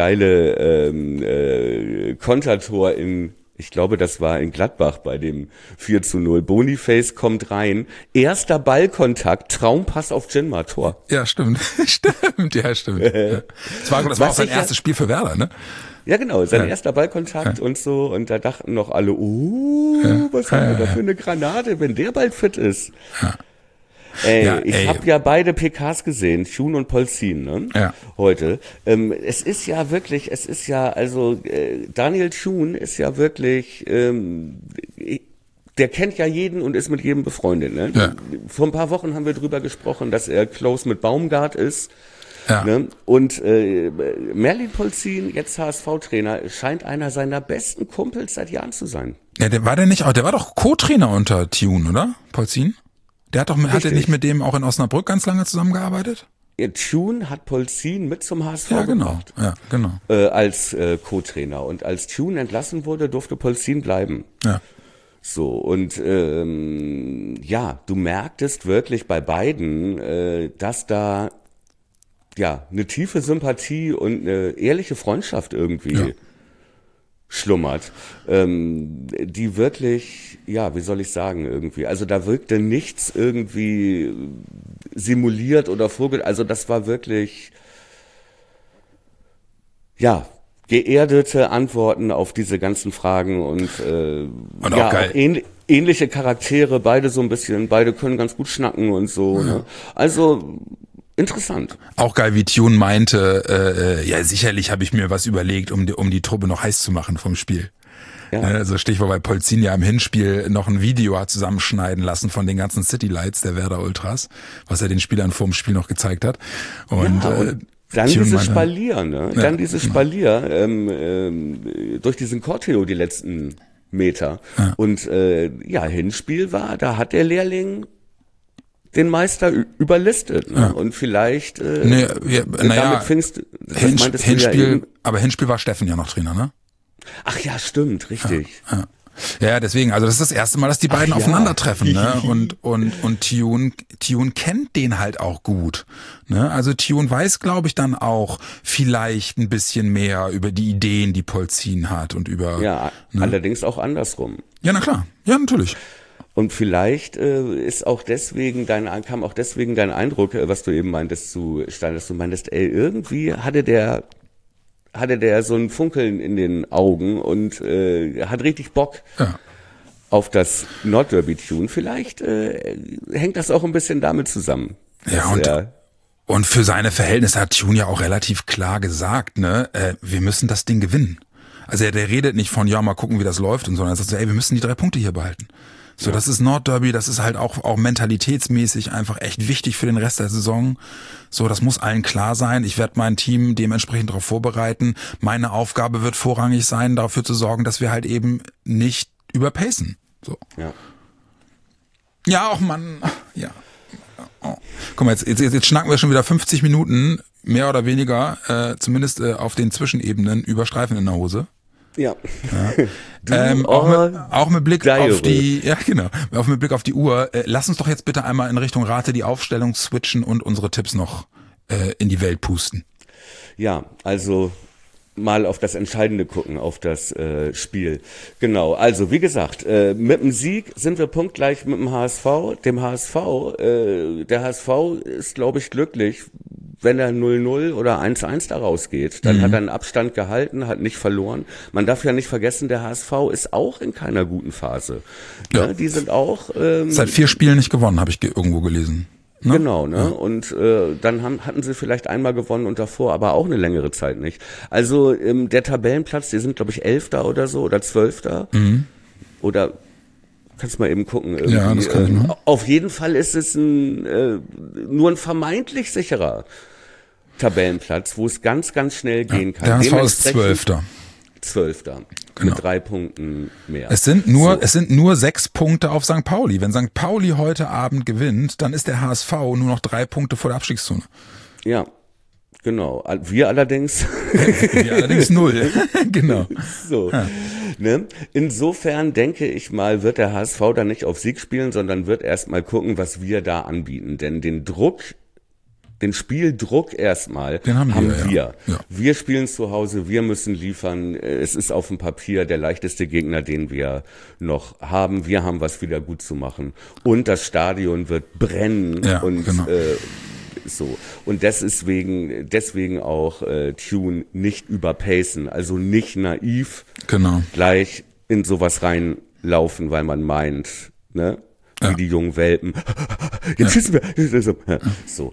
geile Kontertor ich glaube, das war in Gladbach bei dem 4:0. Boniface kommt rein, erster Ballkontakt, Traumpass auf Jinma, Tor. Ja, stimmt. Stimmt. Das war auch sein erstes Spiel für Werder, ne? Ja, genau, sein erster Ballkontakt und so. Und da dachten noch alle, was haben wir da für eine Granate, wenn der bald fit ist. Ja. Ich habe ja beide PKs gesehen, Tune und Polzin, ne? Ja. Heute. Es ist ja, Daniel Tune ist ja wirklich, der kennt ja jeden und ist mit jedem befreundet, ne? Ja. Vor ein paar Wochen haben wir drüber gesprochen, dass er close mit Baumgart ist. Ja. Ne? Und Merlin Polzin, jetzt HSV-Trainer, scheint einer seiner besten Kumpels seit Jahren zu sein. Ja, der war doch Co-Trainer unter Tune, oder? Polzin? Hat er nicht mit dem auch in Osnabrück ganz lange zusammengearbeitet? Ja, Tune hat Polzin mit zum HSV gebracht. Ja, genau. Als Co-Trainer. Und als Tune entlassen wurde, durfte Polzin bleiben. Ja. So, und du merktest wirklich bei beiden, dass da eine tiefe Sympathie und eine ehrliche Freundschaft irgendwie schlummert, die wirklich, wie soll ich sagen, irgendwie, also da wirkte nichts irgendwie simuliert oder also das war wirklich, geerdete Antworten auf diese ganzen Fragen und auch geil. Ähnliche Charaktere, beide können ganz gut schnacken und so, ne? Also interessant. Auch geil, wie Tune meinte, sicherlich habe ich mir was überlegt, um die Truppe noch heiß zu machen vom Spiel. Ja. Also Stichwort, weil Polzin ja im Hinspiel noch ein Video hat zusammenschneiden lassen von den ganzen City Lights der Werder Ultras, was er den Spielern vor dem Spiel noch gezeigt hat. Und dann dieses Spalier, ne? Dann dieses Spalier durch diesen Corteo die letzten Meter. Ja. Und Hinspiel da hat der Lehrling den Meister überlistet, ne? Und vielleicht damit fingst Hinspiel, aber Hinspiel war Steffen ja noch Trainer, ne? Ach ja, stimmt, richtig. Ja, deswegen, also das ist das erste Mal, dass die beiden aufeinandertreffen, ne? Und Tune kennt den halt auch gut, ne? Also Tune weiß, glaube ich, dann auch vielleicht ein bisschen mehr über die Ideen, die Polzin hat und über. Ja, ne? Allerdings auch andersrum. Ja, na klar. Ja, natürlich. Und vielleicht kam auch deswegen dein Eindruck, was du eben meintest dass du meintest, irgendwie hatte der so ein Funkeln in den Augen und hat richtig Bock auf das Nordderby-Tune. Vielleicht hängt das auch ein bisschen damit zusammen. Ja, und für seine Verhältnisse hat Tune ja auch relativ klar gesagt, ne, wir müssen das Ding gewinnen. Also der redet nicht von, mal gucken, wie das läuft und so, sondern er sagt, wir müssen die 3 Punkte hier behalten. So, das ist Nordderby, das ist halt auch mentalitätsmäßig einfach echt wichtig für den Rest der Saison. So, das muss allen klar sein. Ich werde mein Team dementsprechend darauf vorbereiten. Meine Aufgabe wird vorrangig sein, dafür zu sorgen, dass wir halt eben nicht überpacen. So. Ja. Ja, auch Mann. Ja. Oh. Guck mal, jetzt schnacken wir schon wieder 50 Minuten, mehr oder weniger, zumindest auf den Zwischenebenen über Streifen in der Hose. Ja. Auch mit Blick auf die, auf mit Blick auf die Uhr. Lass uns doch jetzt bitte einmal in Richtung Rate die Aufstellung switchen und unsere Tipps noch in die Welt pusten. Ja, also mal auf das Entscheidende gucken, auf das Spiel. Genau, also wie gesagt, mit dem Sieg sind wir punktgleich mit dem HSV. Der HSV ist, glaube ich, glücklich, wenn er 0-0 oder 1-1 da rausgeht. Dann hat er einen Abstand gehalten, hat nicht verloren. Man darf ja nicht vergessen, der HSV ist auch in keiner guten Phase. Ja. Die sind auch... seit 4 Spielen nicht gewonnen, habe ich irgendwo gelesen. Ne? Genau, ne? Ja. Und dann hatten sie vielleicht einmal gewonnen und davor, aber auch eine längere Zeit nicht. Also der Tabellenplatz, die sind, glaube ich, 11. oder so oder 12. Oder kannst mal eben gucken. Irgendwie. Ja, das kann ich machen. Auf jeden Fall ist es nur ein vermeintlich sicherer Tabellenplatz, wo es ganz, ganz schnell gehen kann. Der HSV ist 12. 12. Genau. Mit 3 Punkten mehr. Es sind nur 6 Punkte auf St. Pauli. Wenn St. Pauli heute Abend gewinnt, dann ist der HSV nur noch 3 Punkte vor der Abstiegszone. Ja, genau. Wir allerdings 0. Genau. So. Ja. Ne? Insofern denke ich mal, wird der HSV dann nicht auf Sieg spielen, sondern wird erst mal gucken, was wir da anbieten. Denn den Spieldruck erstmal den haben wir. Ja. Wir spielen zu Hause, wir müssen liefern. Es ist auf dem Papier der leichteste Gegner, den wir noch haben. Wir haben was wieder gut zu machen. Und das Stadion wird brennen. Ja, und genau. So. Und deswegen auch Tune nicht überpacen, also nicht naiv gleich in sowas reinlaufen, weil man meint, ne? Wie die jungen Welpen. Jetzt schießen wir. So.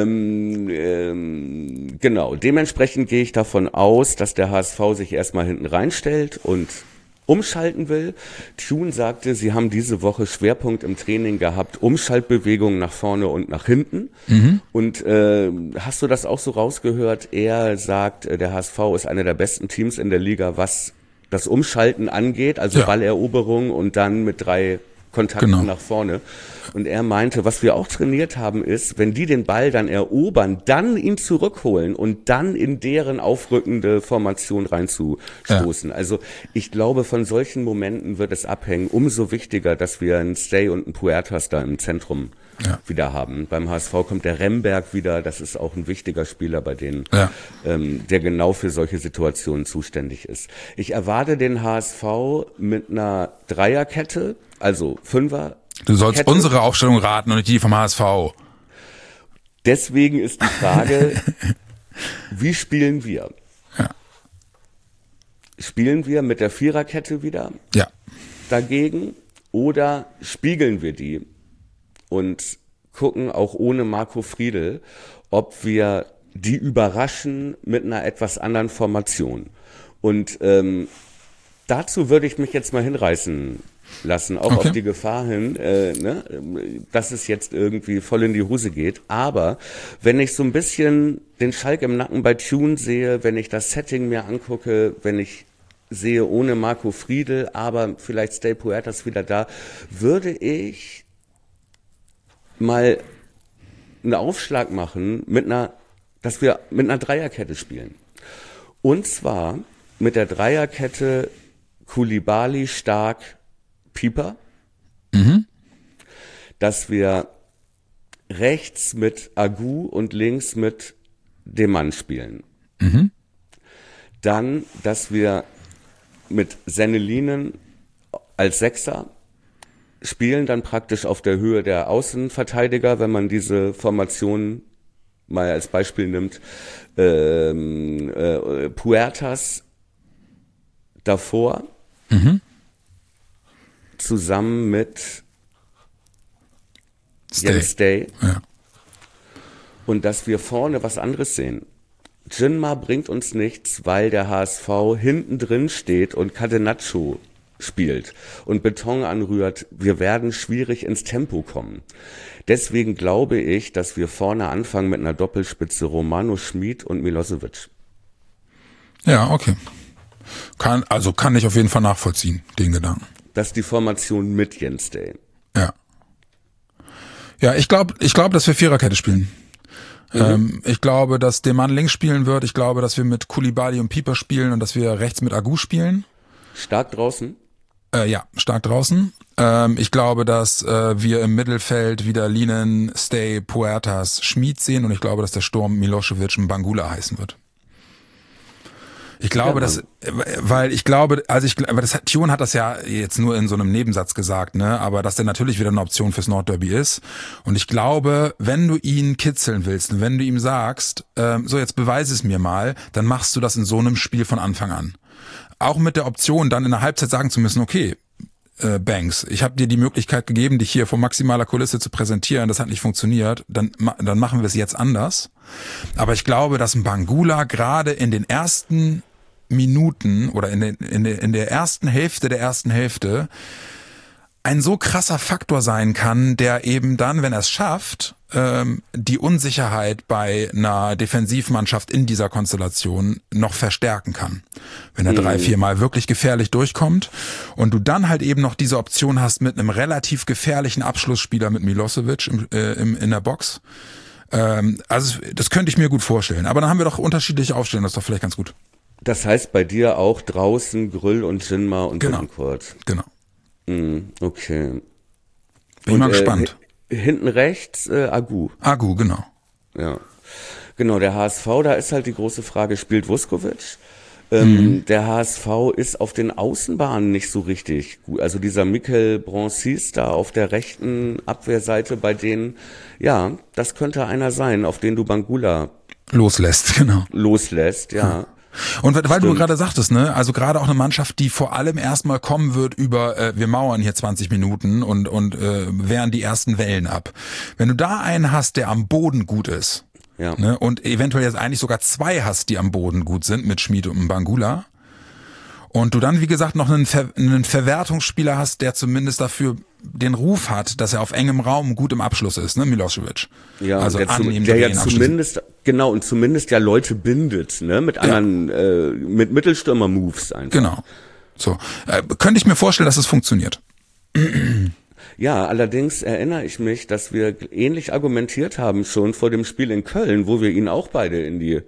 Genau. Dementsprechend gehe ich davon aus, dass der HSV sich erstmal hinten reinstellt und umschalten will. Tune sagte, sie haben diese Woche Schwerpunkt im Training gehabt, Umschaltbewegungen nach vorne und nach hinten. Und hast du das auch so rausgehört? Er sagt, der HSV ist einer der besten Teams in der Liga, was das Umschalten angeht, also Balleroberung und dann mit 3 Kontakten nach vorne. Und er meinte, was wir auch trainiert haben, ist, wenn die den Ball dann erobern, dann ihn zurückholen und dann in deren aufrückende Formation reinzustoßen. Ja. Also ich glaube, von solchen Momenten wird es abhängen. Umso wichtiger, dass wir einen Stay und einen Puertas da im Zentrum wieder haben. Beim HSV kommt der Remberg wieder. Das ist auch ein wichtiger Spieler bei denen, der genau für solche Situationen zuständig ist. Ich erwarte den HSV mit einer Dreierkette, also Fünfer. Du sollst unsere Aufstellung raten und nicht die vom HSV. Deswegen ist die Frage, wie spielen wir? Ja. Spielen wir mit der Viererkette wieder dagegen oder spiegeln wir die und gucken auch ohne Marco Friedl, ob wir die überraschen mit einer etwas anderen Formation? Und dazu würde ich mich jetzt mal hinreißen lassen, auch auf die Gefahr hin, dass es jetzt irgendwie voll in die Hose geht. Aber wenn ich so ein bisschen den Schalk im Nacken bei Tune sehe, wenn ich das Setting mir angucke, wenn ich sehe ohne Marco Friedl, aber vielleicht Stay Puertas wieder da, würde ich mal einen Aufschlag machen dass wir mit einer Dreierkette spielen. Und zwar mit der Dreierkette Koulibaly, Stark, Pieper, dass wir rechts mit Agu und links mit Demann spielen. Dann, dass wir mit Sennelinen als Sechser spielen, dann praktisch auf der Höhe der Außenverteidiger, wenn man diese Formation mal als Beispiel nimmt. Puertas davor, zusammen mit Jens Stay. Ja. Und dass wir vorne was anderes sehen. Jinma bringt uns nichts, weil der HSV hinten drin steht und Catenaccio spielt und Beton anrührt. Wir werden schwierig ins Tempo kommen. Deswegen glaube ich, dass wir vorne anfangen mit einer Doppelspitze Romano Schmid und Milosevic. Ja, okay. Kann ich auf jeden Fall nachvollziehen, den Gedanken. Das ist die Formation mit Jens Day. Ja. Ja, ich glaube, dass wir Viererkette spielen. Ich glaube, dass Demann links spielen wird. Ich glaube, dass wir mit Koulibaly und Pieper spielen und dass wir rechts mit Agu spielen. Stark draußen? Stark draußen. Ich glaube, dass wir im Mittelfeld wieder Linen, Stay, Puertas, Schmid sehen und ich glaube, dass der Sturm Milosevic und Bangula heißen wird. Ich glaube, Tune hat das ja jetzt nur in so einem Nebensatz gesagt, ne, aber dass der natürlich wieder eine Option fürs Nordderby ist. Und ich glaube, wenn du ihn kitzeln willst und wenn du ihm sagst, so jetzt beweise es mir mal, dann machst du das in so einem Spiel von Anfang an. Auch mit der Option, dann in der Halbzeit sagen zu müssen, okay, Banks, ich habe dir die Möglichkeit gegeben, dich hier vor maximaler Kulisse zu präsentieren, das hat nicht funktioniert, dann machen wir es jetzt anders. Aber ich glaube, dass ein Bangula gerade in den ersten Minuten oder in der ersten Hälfte der ersten Hälfte ein so krasser Faktor sein kann, der eben dann, wenn er es schafft, die Unsicherheit bei einer Defensivmannschaft in dieser Konstellation noch verstärken kann. Wenn er 3-4 Mal wirklich gefährlich durchkommt und du dann halt eben noch diese Option hast mit einem relativ gefährlichen Abschlussspieler mit Milosevic in der Box. Also das könnte ich mir gut vorstellen. Aber dann haben wir doch unterschiedliche Aufstellungen, das ist doch vielleicht ganz gut. Das heißt bei dir auch draußen Grüll und Jinma und Bittencourt. Genau. Okay. Bin ich mal gespannt. Hinten rechts Agu. Agu, genau. Ja. Genau, der HSV, da ist halt die große Frage, spielt Vuskovic? Der HSV ist auf den Außenbahnen nicht so richtig gut. Also dieser Mikel Bronsis da auf der rechten Abwehrseite, bei denen, ja, das könnte einer sein, auf den du Bangula loslässt, genau. Ja. Und weil du gerade sagtest, ne, also gerade auch eine Mannschaft, die vor allem erstmal kommen wird über, wir mauern hier 20 Minuten und wehren die ersten Wellen ab. Wenn du da einen hast, der am Boden gut ist, ja, ne, und eventuell jetzt eigentlich sogar zwei hast, die am Boden gut sind, mit Schmid und Bangula, und du dann, wie gesagt, noch einen Verwertungsspieler hast, der zumindest dafür den Ruf hat, dass er auf engem Raum gut im Abschluss ist, ne, Milosevic. Ja, also der ja zumindest, genau, und zumindest ja Leute bindet, ne, mit anderen, mit Mittelstürmer-Moves einfach. Genau. So. Könnte ich mir vorstellen, dass es funktioniert. Ja, allerdings erinnere ich mich, dass wir ähnlich argumentiert haben schon vor dem Spiel in Köln, wo wir ihn auch beide in die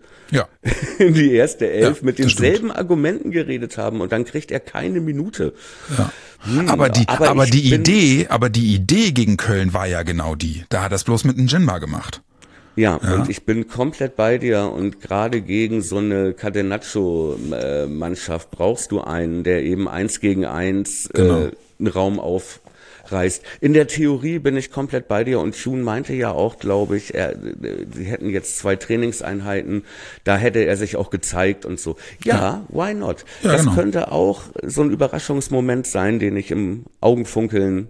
erste Elf mit denselben Argumenten geredet haben und dann kriegt er keine Minute. Ja. Aber die Idee gegen Köln war ja genau die. Da hat er es bloß mit einem Jinma gemacht. Ja, und ich bin komplett bei dir und gerade gegen so eine Catenaccio-Mannschaft brauchst du einen, der eben 1 gegen 1 einen Raum aufreißt. In der Theorie bin ich komplett bei dir und Tune meinte ja auch, glaube ich, sie hätten jetzt 2 Trainingseinheiten, da hätte er sich auch gezeigt und so. Ja, why not? Ja, das könnte auch so ein Überraschungsmoment sein, den ich im Augenfunkeln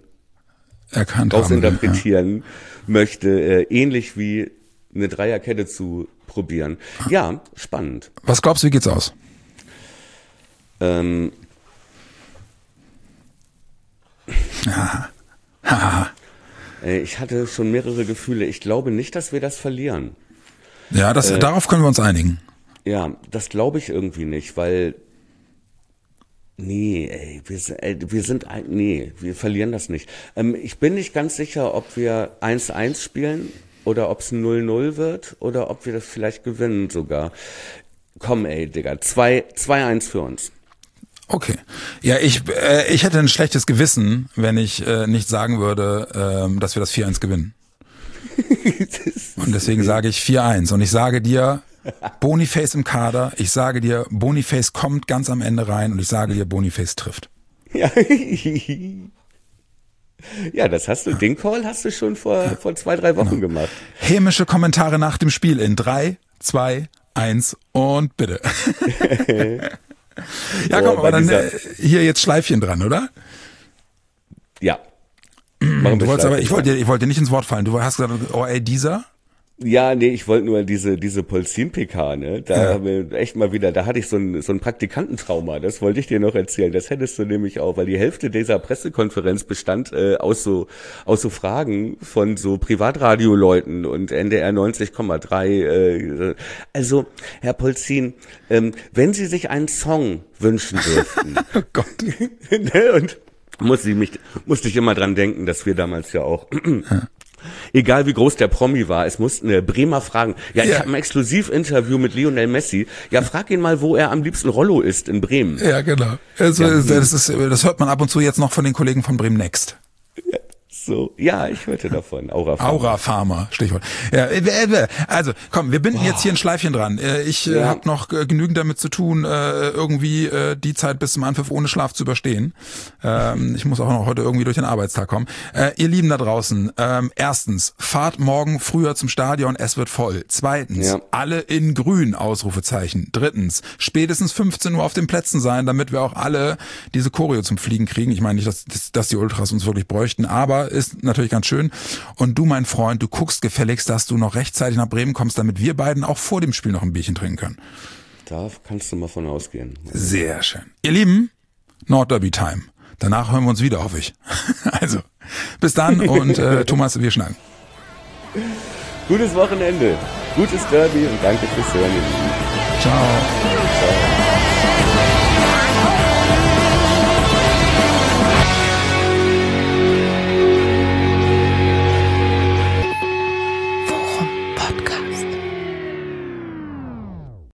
interpretieren möchte, ähnlich wie eine Dreierkette zu probieren. Ja, spannend. Was glaubst du, wie geht's aus? Ich hatte schon mehrere Gefühle. Ich glaube nicht, dass wir das verlieren. Ja, darauf können wir uns einigen. Ja, das glaube ich irgendwie nicht, weil wir verlieren das nicht. Ich bin nicht ganz sicher, ob wir 1-1 spielen oder ob es 0-0 wird oder ob wir das vielleicht gewinnen sogar. Komm, Digga, 2-1 für uns. Okay. Ja, ich hätte ein schlechtes Gewissen, wenn ich nicht sagen würde, dass wir das 4-1 gewinnen. Und deswegen sage ich 4-1. Und ich sage dir, Boniface im Kader, ich sage dir, Boniface kommt ganz am Ende rein und ich sage dir, Boniface trifft. Ja, ja, den Call hast du schon vor 2-3 Wochen gemacht. Hämische Kommentare nach dem Spiel in 3, 2, 1 und bitte. Ja, komm, aber dann hier jetzt Schleifchen dran, oder? Ja. Du wolltest aber, ich wollte dir nicht ins Wort fallen. Du hast gesagt, oh ey, dieser? Ja, nee, ich wollte nur diese Polzin-PK, ne? Da haben wir echt mal wieder, da hatte ich so ein Praktikantentrauma, das wollte ich dir noch erzählen. Das hättest du nämlich auch, weil die Hälfte dieser Pressekonferenz bestand aus so Fragen von so Privatradioleuten und NDR 90,3. Also, Herr Polzin, wenn Sie sich einen Song wünschen dürften. Oh Gott. Und musste ich immer dran denken, dass wir damals ja auch egal wie groß der Promi war, es mussten Bremer fragen. Ja, ich habe ein Exklusivinterview mit Lionel Messi. Ja, frag ihn mal, wo er am liebsten Rollo isst in Bremen. Ja, genau. Also, das hört man ab und zu jetzt noch von den Kollegen von Bremen Next. So, ja, ich hörte davon. Aura Pharma, Stichwort. Ja, also, komm, wir binden jetzt hier ein Schleifchen dran. Ich habe noch genügend damit zu tun, irgendwie die Zeit bis zum Anpfiff ohne Schlaf zu überstehen. Ich muss auch noch heute irgendwie durch den Arbeitstag kommen. Ihr Lieben da draußen, erstens, fahrt morgen früher zum Stadion, es wird voll. Zweitens, alle in grün, Ausrufezeichen. Drittens, spätestens 15 Uhr auf den Plätzen sein, damit wir auch alle diese Choreo zum Fliegen kriegen. Ich meine nicht, dass die Ultras uns wirklich bräuchten, aber ist natürlich ganz schön. Und du, mein Freund, du guckst gefälligst, dass du noch rechtzeitig nach Bremen kommst, damit wir beiden auch vor dem Spiel noch ein Bierchen trinken können. Da kannst du mal von ausgehen. Sehr schön. Ihr Lieben, Nordderby-Time. Danach hören wir uns wieder, hoffe ich. Also, bis dann und Thomas, wir schnacken. Gutes Wochenende, gutes Derby und danke fürs Hören. Ciao.